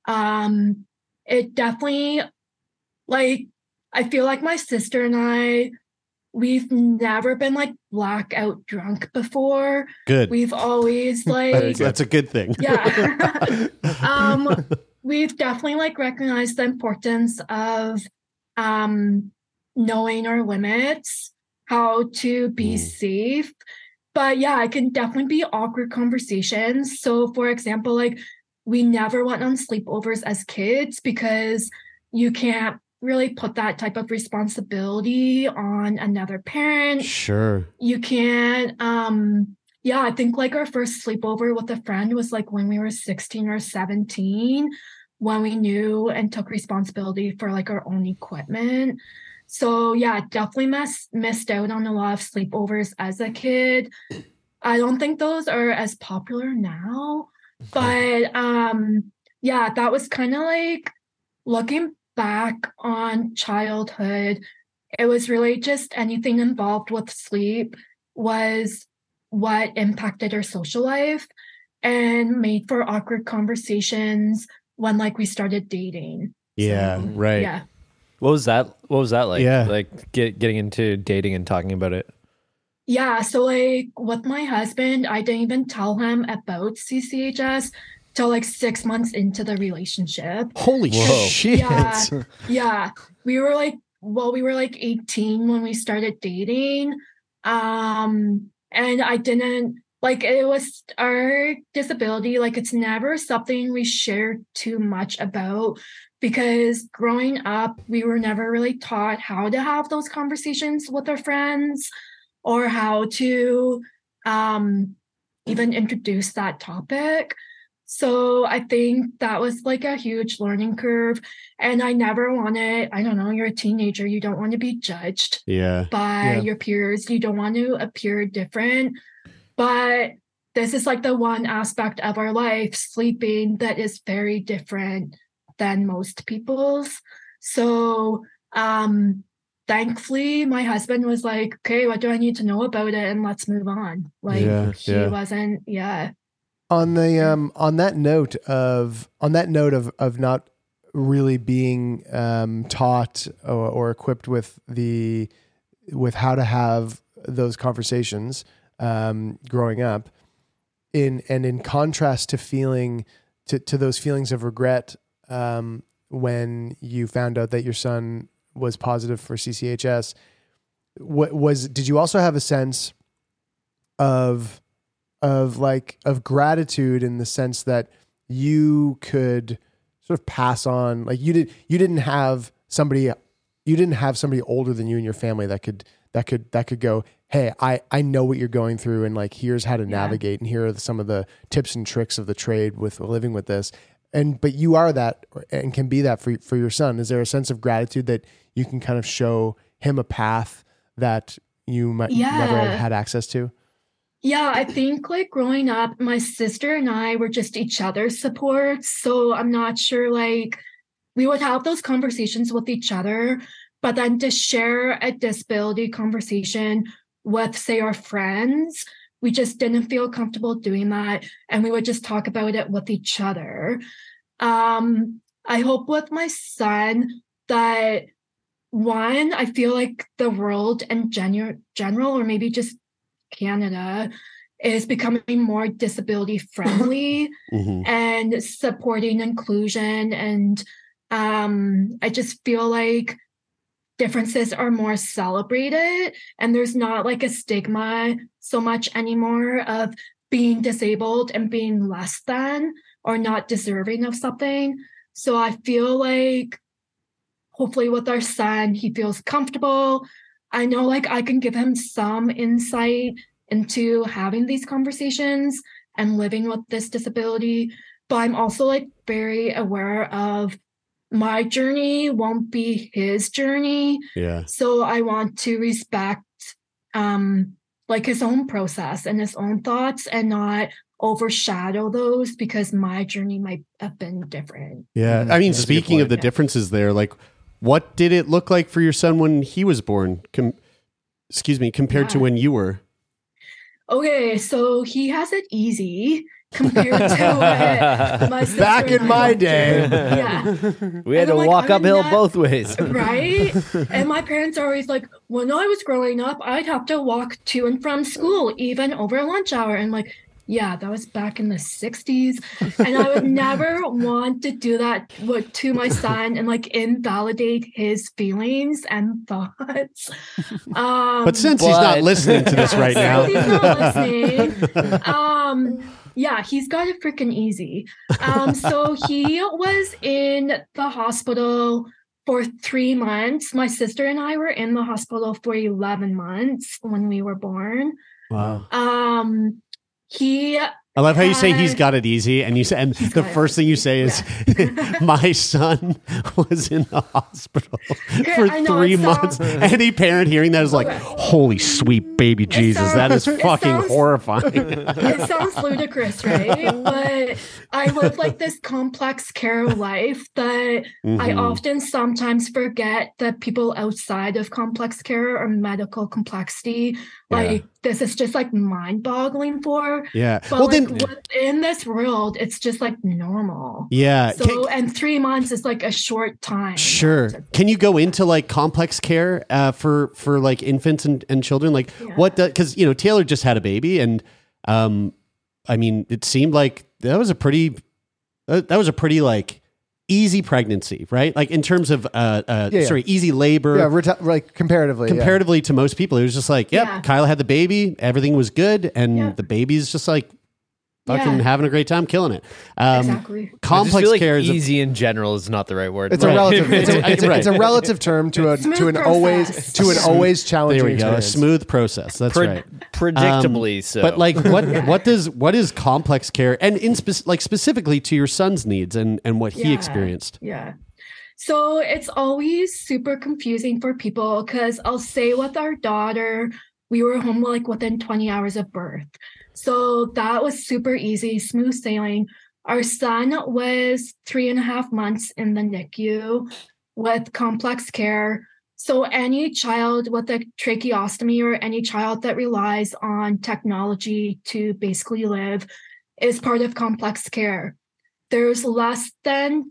It definitely, like, I feel like my sister and I, we've never been like blackout drunk before. Good. We've always like that's a good thing. Yeah. We've definitely like recognized the importance of knowing our limits, how to be safe. But yeah, it can definitely be awkward conversations. So for example, like we never went on sleepovers as kids because you can't really put that type of responsibility on another parent. Sure. You can't, I think like our first sleepover with a friend was like when we were 16 or 17, when we knew and took responsibility for like our own equipment. So yeah, definitely missed out on a lot of sleepovers as a kid. I don't think those are as popular now, but that was kind of like looking back on childhood. It was really just anything involved with sleep was what impacted our social life and made for awkward conversations when like we started dating. Yeah, right. Yeah. What was that like? Yeah. Like getting into dating and talking about it. Yeah. So like with my husband, I didn't even tell him about CCHS till like 6 months into the relationship. Holy shit. Yeah. We were like 18 when we started dating. And I didn't like, it was our disability. Like it's never something we shared too much about because growing up, we were never really taught how to have those conversations with our friends or how to even introduce that topic. So I think that was like a huge learning curve. And I never wanted, I don't know, you're a teenager, you don't want to be judged by your peers. You don't want to appear different. But this is like the one aspect of our life, sleeping, that is very different than most people's. So thankfully, my husband was like, okay, what do I need to know about it? And let's move on. Like he wasn't, On the on that note of not really being taught or equipped with how to have those conversations growing up, in contrast to feeling to those feelings of regret when you found out that your son was positive for CCHS, did you also have a sense of gratitude in the sense that you could sort of pass on, like you didn't have somebody older than you in your family that could go, hey, I know what you're going through, and like here's how to navigate, and here are some of the tips and tricks of the trade with living with this. But you are that and can be that for your son. Is there a sense of gratitude that you can kind of show him a path that you might never have had access to? Yeah, I think like growing up, my sister and I were just each other's support. So I'm not sure, like we would have those conversations with each other, but then to share a disability conversation with, say, our friends, we just didn't feel comfortable doing that. And we would just talk about it with each other. I hope with my son that, one, I feel like the world in general, or maybe just Canada, is becoming more disability friendly and supporting inclusion. And I just feel like differences are more celebrated and there's not like a stigma so much anymore of being disabled and being less than or not deserving of something. So I feel like hopefully with our son, he feels comfortable. I know like I can give him some insight into having these conversations and living with this disability, but I'm also like very aware of my journey won't be his journey. Yeah. So I want to respect like his own process and his own thoughts and not overshadow those because my journey might have been different. Yeah. I mean, speaking of the differences there, like what did it look like for your son when he was born? Compared to when you were? Okay, so he has it easy compared to what my sister Back in and I my went day. through. Yeah. We had And to I'm walk I'm uphill not- both ways. Right? And my parents are always like, when I was growing up, I'd have to walk to and from school, even over lunch hour. And like, yeah, that was back in the 60s. And I would never want to do that to my son and like invalidate his feelings and thoughts. But since he's not listening to this right now. Since he's not listening, yeah, he's got it freaking easy. So he was in the hospital for 3 months. My sister and I were in the hospital for 11 months when we were born. Wow. I love how you say he's got it easy, and you say, and the first thing you say is, "My son was in the hospital for I know, 3 it months." sounds- Any parent hearing that is like, "Holy sweet baby Jesus, that is fucking horrifying." It sounds ludicrous, right? But I live like this complex care life that I often sometimes forget that people outside of complex care or medical complexity, like this is just like mind-boggling for. Yeah. But Well, like, then- in this world, it's just like normal. Yeah. So, and 3 months is like a short time. Sure. Can you go into like complex care for like infants and children? Like what? Because Taylor just had a baby, and I mean, it seemed like that was a pretty like easy pregnancy, right? Like in terms of easy labor. Yeah, like comparatively to most people, it was just like, Kyla had the baby, everything was good, and the baby's just like fucking having a great time, killing it. Exactly. Complex I just feel like care is easy in general is not the right word. It's a relative. It's a relative term to an always challenging. There we go. A experience. smooth process. That's right. Predictably so. But like, what is complex care, and specifically to your son's needs and what he experienced? Yeah. So it's always super confusing for people because I'll say with our daughter, we were home like within 20 hours of birth. So that was super easy, smooth sailing. Our son was 3.5 months in the NICU with complex care. So any child with a tracheostomy or any child that relies on technology to basically live is part of complex care. There's less than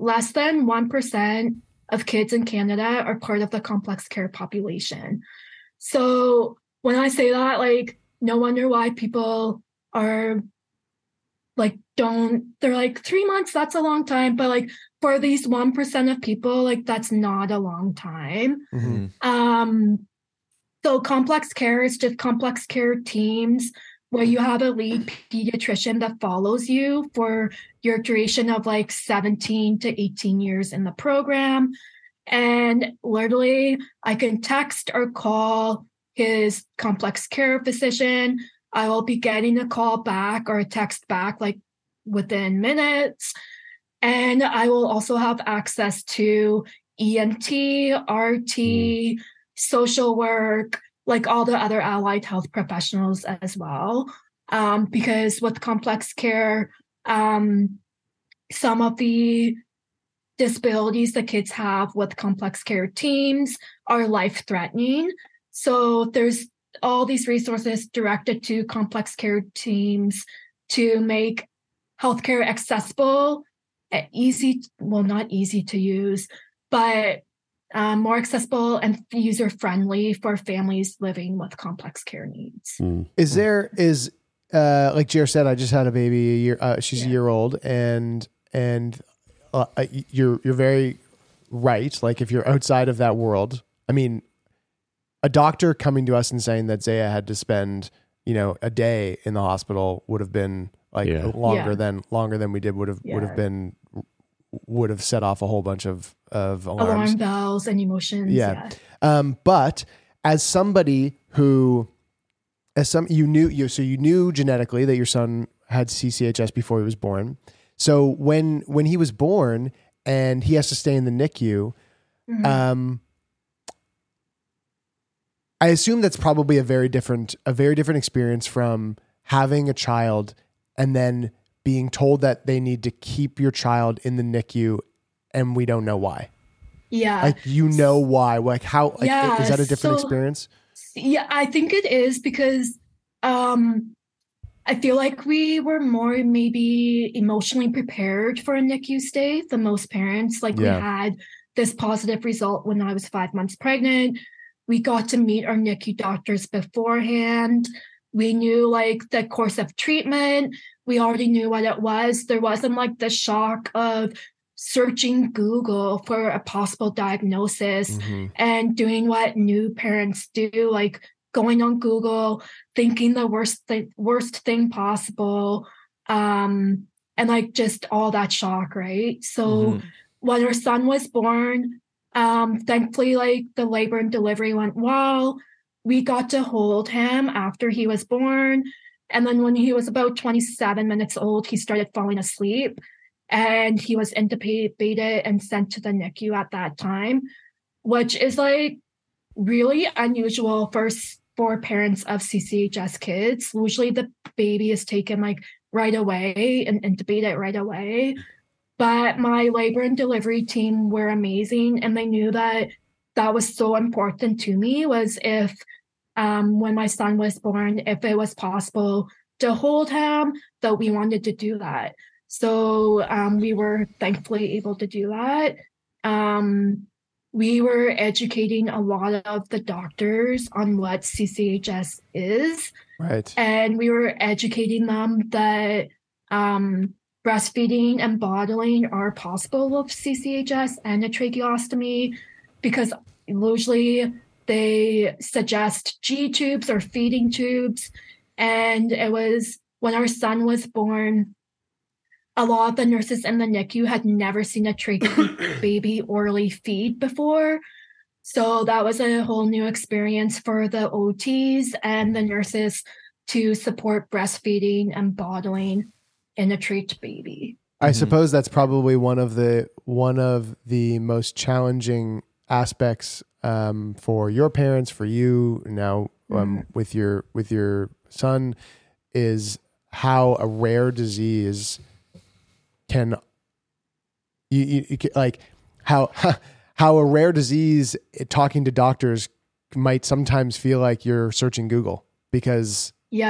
1% of kids in Canada are part of the complex care population. So when I say that, like, no wonder why people are like, they're like 3 months, that's a long time. But like for these 1% of people, like that's not a long time. So complex care is just complex care teams where you have a lead pediatrician that follows you for your duration of like 17 to 18 years in the program. And literally I can text or call his complex care physician. I will be getting a call back or a text back like within minutes. And I will also have access to ENT, RT, social work, like all the other allied health professionals as well. Because with complex care, some of the disabilities that kids have with complex care teams are life-threatening. So there's all these resources directed to complex care teams to make healthcare accessible, not easy to use, but more accessible and user-friendly for families living with complex care needs. Is like Jer said, I just had a baby a year. She's a year old, and you're very right. Like if you're outside of that world, I mean, a doctor coming to us and saying that Zaya had to spend, a day in the hospital would have been like longer than we did would have set off a whole bunch of alarms. Alarm bells and emotions. Yeah. But as somebody who, you knew genetically that your son had CCHS before he was born. So when he was born and he has to stay in the NICU. I assume that's probably a very different experience from having a child and then being told that they need to keep your child in the NICU and we don't know why. Yeah. Like, why, like how, like, is that a different experience? Yeah, I think it is because, I feel like we were more maybe emotionally prepared for a NICU stay than most parents. Like we had this positive result when I was 5 months pregnant. We got to meet our NICU doctors beforehand. We knew like the course of treatment. We already knew what it was. There wasn't like the shock of searching Google for a possible diagnosis and doing what new parents do, like going on Google, thinking the worst thing possible, and like just all that shock, right? So when our son was born, thankfully, like the labor and delivery went well. We got to hold him after he was born. And then when he was about 27 minutes old, he started falling asleep and he was intubated and sent to the NICU at that time, which is like really unusual for parents of CCHS kids. Usually the baby is taken like right away and intubated right away. But my labor and delivery team were amazing, and they knew that was so important to me, was if when my son was born, if it was possible to hold him, that we wanted to do that. So we were thankfully able to do that. We were educating a lot of the doctors on what CCHS is. Right. And we were educating them that breastfeeding and bottling are possible with CCHS and a tracheostomy, because usually they suggest G tubes or feeding tubes. And it was when our son was born, a lot of the nurses in the NICU had never seen a trach baby orally feed before. So that was a whole new experience for the OTs and the nurses to support breastfeeding and bottling in a trach baby. I suppose that's probably one of the most challenging aspects for your parents, for you now with your son, is how a rare disease can you like how a rare disease, talking to doctors, might sometimes feel like you're searching Google because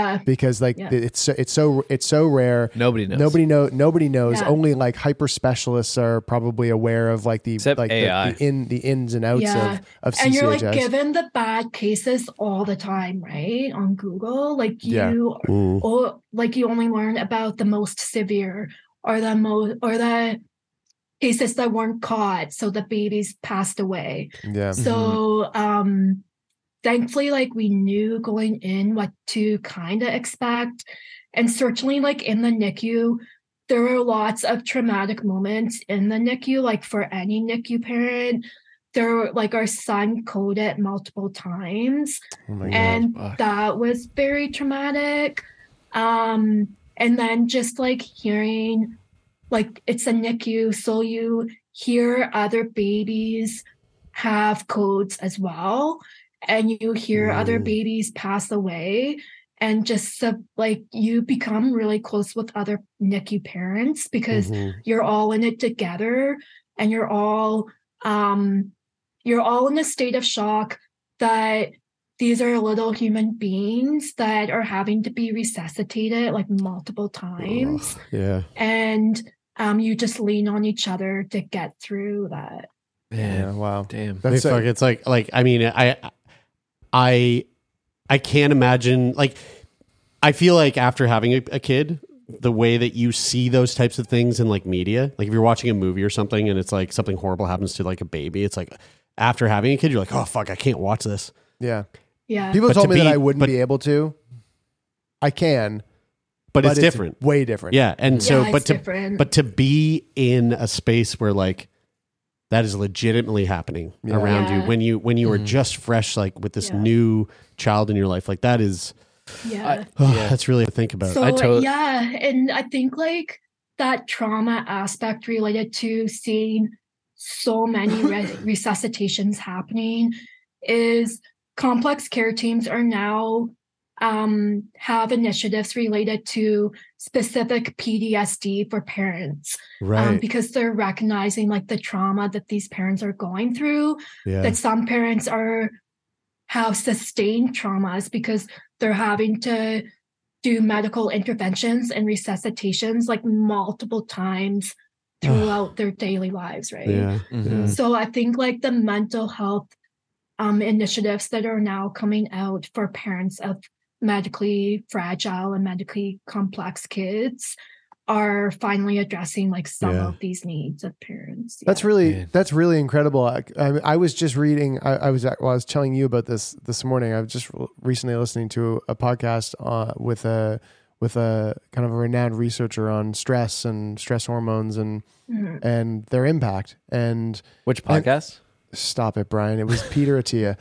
it's so rare. Nobody knows. Nobody knows. Yeah. Only like hyper specialists are probably aware of like the Except like AI. the ins and outs of CCHS. And you're like given the bad cases all the time, right? On Google, like you only learn about the most severe or the cases that weren't caught, so the babies passed away. Yeah. So thankfully, like we knew going in what to kind of expect. And certainly like in the NICU, there were lots of traumatic moments in the NICU, like for any NICU parent. There, like our son coded multiple times. Oh my God. And Fuck. that was very traumatic. And then just like hearing, like it's a NICU, so you hear other babies have codes as well. And you hear other babies pass away, and just like you become really close with other NICU parents because you're all in it together, and you're all in a state of shock that these are little human beings that are having to be resuscitated like multiple times. Yeah. And you just lean on each other to get through that. Man, Yeah. Wow. damn. That's It's like I mean, I can't imagine, like, I feel like after having a kid, the way that you see those types of things in like media, like if you're watching a movie or something and it's like something horrible happens to like a baby, it's like after having a kid, you're like, oh fuck, I can't watch this. Yeah. Yeah. People But told to me that be- I wouldn't but- be able to. I can, But it's different. Way different. Yeah. And so, Yeah, but it's to, different. but to be in a space where like that is legitimately happening Yeah. around Yeah. you when you are just fresh, like with this new child in your life, like that is, Yeah. that's really to think about. So I yeah, and I think like that trauma aspect related to seeing so many resuscitations happening is complex care teams are now have initiatives related to specific PTSD for parents, Right. because they're recognizing like the trauma that these parents are going through. Yeah. That some parents have sustained traumas because they're having to do medical interventions and resuscitations like multiple times throughout their daily lives, right? Yeah. Yeah. So I think like the mental health initiatives that are now coming out for parents of medically fragile and medically complex kids are finally addressing like some of these needs of parents. That's really incredible. I was just reading. I was telling you about this morning. I was just recently listening to a podcast with a kind of a renowned researcher on stress and stress hormones and their impact. And which podcast? Stop it, Brian. It was Peter Attia,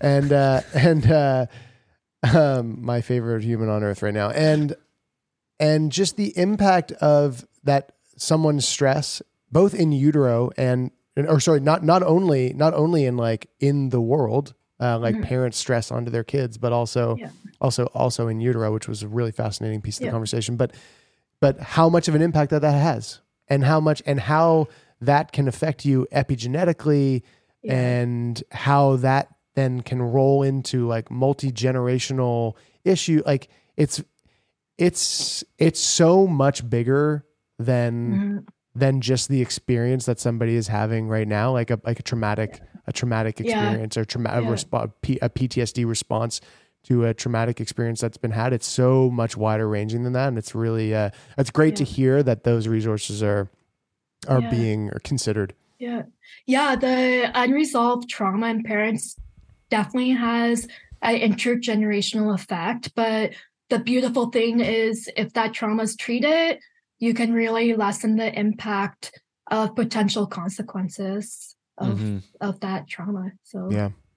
and my favorite human on earth right now. And just the impact of that someone's stress, both in utero not only in like in the world, like parents stress onto their kids, but also in utero, which was a really fascinating piece of the conversation. But how much of an impact that has, and how that can affect you epigenetically, and how that then can roll into like multi-generational issue. Like it's so much bigger than just the experience that somebody is having right now, like a traumatic experience or a PTSD response to a traumatic experience that's been had. It's so much wider ranging than that, and it's really it's great to hear that those resources are being considered. The unresolved trauma in parents definitely has an intergenerational effect, but the beautiful thing is if that trauma is treated, you can really lessen the impact of potential consequences of that trauma. So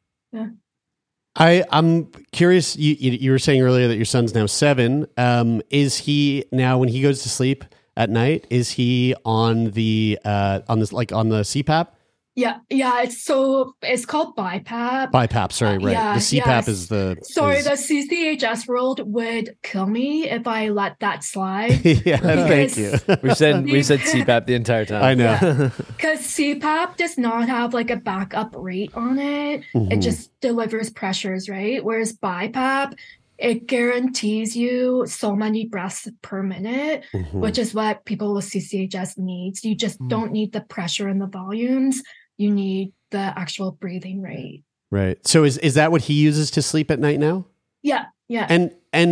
I'm curious. You were saying earlier that your son's now 7. Is he now, when he goes to sleep at night, is he on the CPAP? Yeah. It's called BiPAP. BiPAP, sorry, right. Yeah, the CPAP is the... Sorry, the CCHS world would kill me if I let that slide. Thank you. We said CPAP the entire time. I know. Because CPAP does not have like a backup rate on it. It just delivers pressures, right? Whereas BiPAP, it guarantees you so many breaths per minute, which is what people with CCHS needs. You just don't need the pressure and the volumes. You need the actual breathing rate. Right. So is that what he uses to sleep at night now? Yeah. And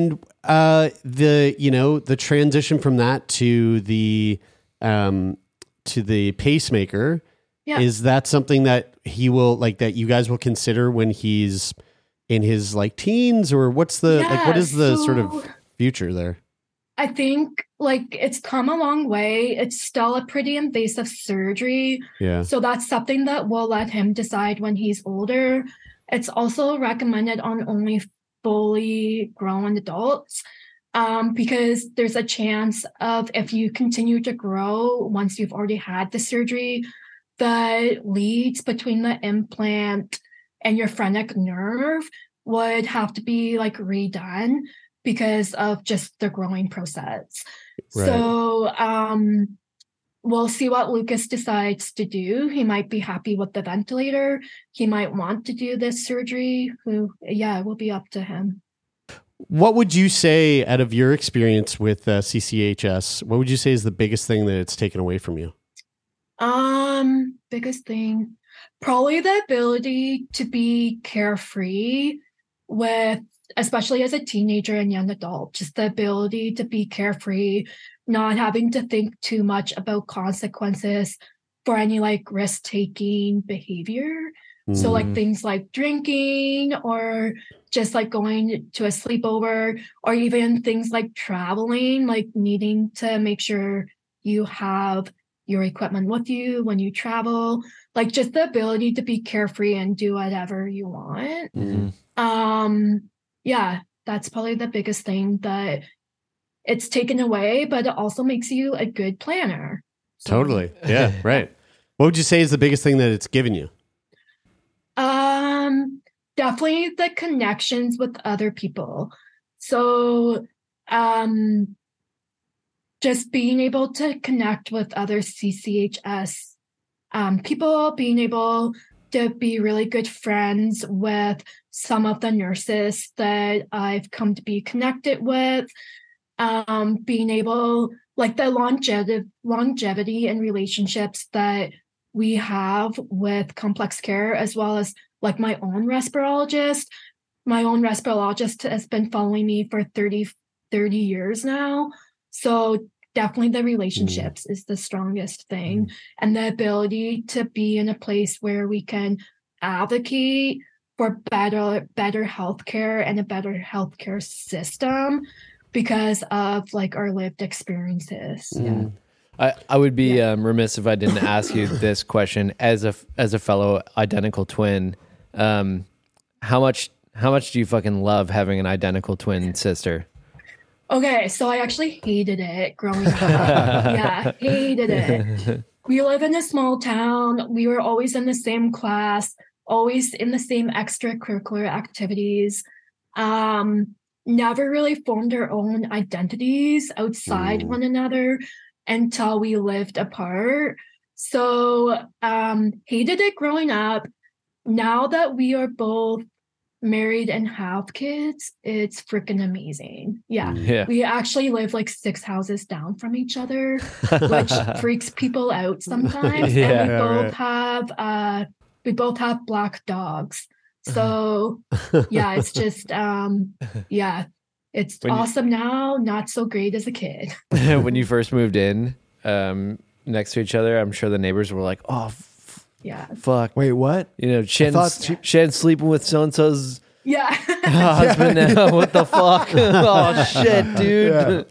the transition from that to the pacemaker, is that something that he will that you guys will consider when he's in his like teens, or what is the sort of future there? I think it's come a long way. It's still a pretty invasive surgery. Yeah. So that's something that we'll let him decide when he's older. It's also recommended on only fully grown adults, because there's a chance of, if you continue to grow once you've already had the surgery, the leads between the implant and your phrenic nerve would have to be redone because of just the growing process. Right. So we'll see what Lucas decides to do. He might be happy with the ventilator. He might want to do this surgery. It will be up to him. What would you say, out of your experience with CCHS, what would you say is the biggest thing that it's taken away from you? Biggest thing, probably the ability to be carefree with, especially as a teenager and young adult, just the ability to be carefree, not having to think too much about consequences for any risk-taking behavior. So things like drinking, or just going to a sleepover, or even things like traveling, needing to make sure you have your equipment with you when you travel, just the ability to be carefree and do whatever you want. That's probably the biggest thing that it's taken away, but it also makes you a good planner. Totally. Yeah, right. What would you say is the biggest thing that it's given you? Definitely the connections with other people. So, just being able to connect with other CCHS people, being able to be really good friends with some of the nurses that I've come to be connected with, being able, like the longevity and relationships that we have with complex care, as well as like my own respirologist. My own respirologist has been following me for 30 years now. So definitely the relationships is the strongest thing, and the ability to be in a place where we can advocate for better healthcare and a better healthcare system because of like our lived experiences. Yeah. I would be remiss if I didn't ask you this question as a fellow identical twin. How much do you fucking love having an identical twin sister? Okay, so I actually hated it growing up. Yeah, hated it. We live in a small town. We were always in the same class, always in the same extracurricular activities. Never really formed our own identities outside one another until we lived apart. So hated it growing up. Now that we are both married and have kids, it's freaking amazing. Yeah. We actually live like 6 houses down from each other, which freaks people out sometimes. And we both have black dogs. So yeah, it's just it's awesome now, not so great as a kid. When you first moved in next to each other, I'm sure the neighbors were like, oh fuck. Wait, what? You know, Shan's sleeping with so-and-so's husband now. What the fuck? Oh, shit, dude.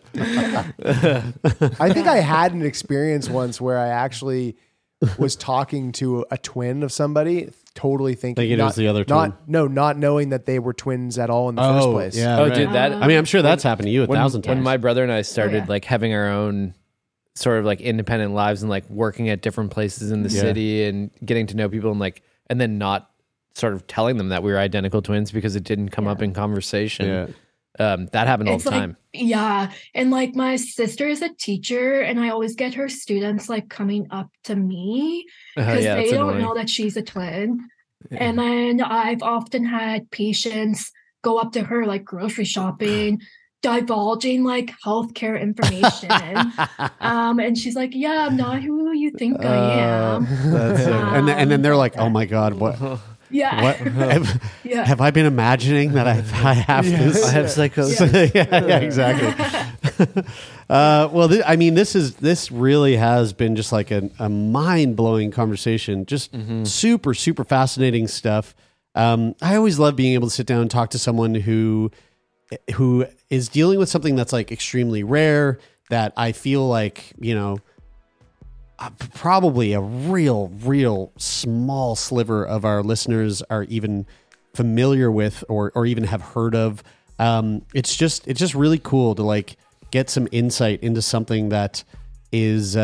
I think I had an experience once where I actually was talking to a twin of somebody, totally thinking it was the other twin. Not knowing that they were twins at all in the first place. Yeah, right. Dude, that. I mean, I'm sure that's happened to you 1,000 times. When my brother and I started like having our own sort of like independent lives and like working at different places in the city and getting to know people and then not sort of telling them that we were identical twins because it didn't come up in conversation. That happened all the time. And like my sister is a teacher, and I always get her students like coming up to me because they don't know that she's a twin. And then I've often had patients go up to her like grocery shopping, divulging like healthcare information. And she's like, yeah, I'm not who you think I am. And then they're like, oh my God, what? What have I been imagining that I have this? I have psychosis. Yeah, exactly. I mean, this really has been just like a mind-blowing conversation. Just super, super fascinating stuff. I always love being able to sit down and talk to someone who is dealing with something that's like extremely rare, that I feel like, you know, probably a real small sliver of our listeners are even familiar with or even have heard of. It's just really cool to like get some insight into something that is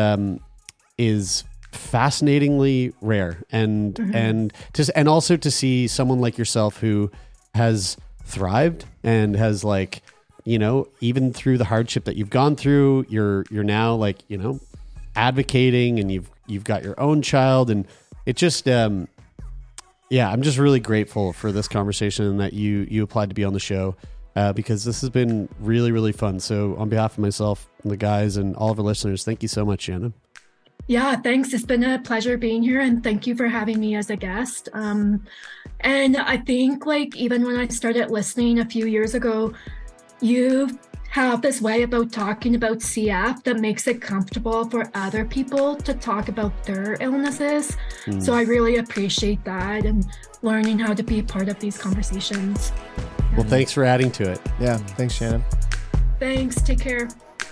fascinatingly rare and also to see someone like yourself who has thrived and has, like, you know, even through the hardship that you've gone through, you're now, like, you know, advocating, and you've got your own child, and it just I'm just really grateful for this conversation and that you applied to be on the show, because this has been really, really fun. So on behalf of myself and the guys and all of our listeners, thank you so much, Shannon. Yeah, thanks. It's been a pleasure being here, and thank you for having me as a guest. And I think, like, even when I started listening a few years ago, you have this way about talking about CF that makes it comfortable for other people to talk about their illnesses. So I really appreciate that, and learning how to be part of these conversations. Well, thanks for adding to it. Yeah, thanks, Shannon. Thanks. Take care.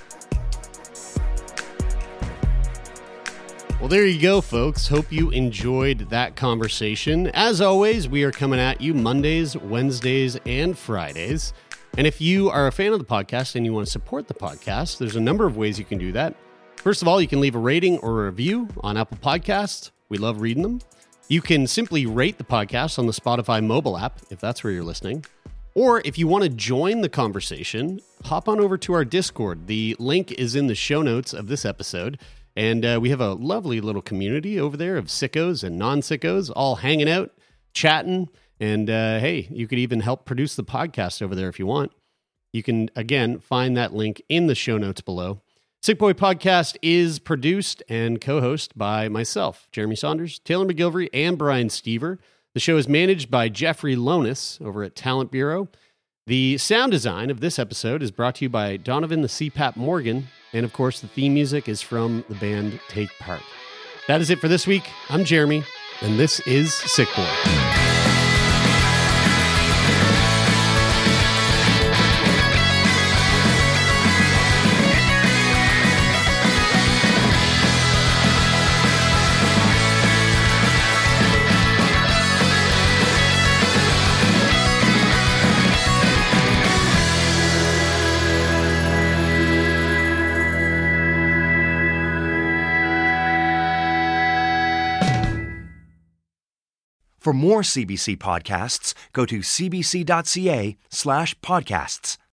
Well, there you go, folks. Hope you enjoyed that conversation. As always, we are coming at you Mondays, Wednesdays, and Fridays. And if you are a fan of the podcast and you want to support the podcast, there's a number of ways you can do that. First of all, you can leave a rating or a review on Apple Podcasts. We love reading them. You can simply rate the podcast on the Spotify mobile app, if that's where you're listening. Or if you want to join the conversation, hop on over to our Discord. The link is in the show notes of this episode. And we have a lovely little community over there of sickos and non-sickos all hanging out, chatting. And hey, you could even help produce the podcast over there if you want. You can, again, find that link in the show notes below. Sick Boy Podcast is produced and co-hosted by myself, Jeremy Saunders, Taylor McGilvery, and Brian Stever. The show is managed by Jeffrey Lonis over at Talent Bureau. The sound design of this episode is brought to you by Donovan the CPAP Morgan. And of course, the theme music is from the band Take Part. That is it for this week. I'm Jeremy, and this is Sick Boy. For more CBC podcasts, go to cbc.ca/podcasts.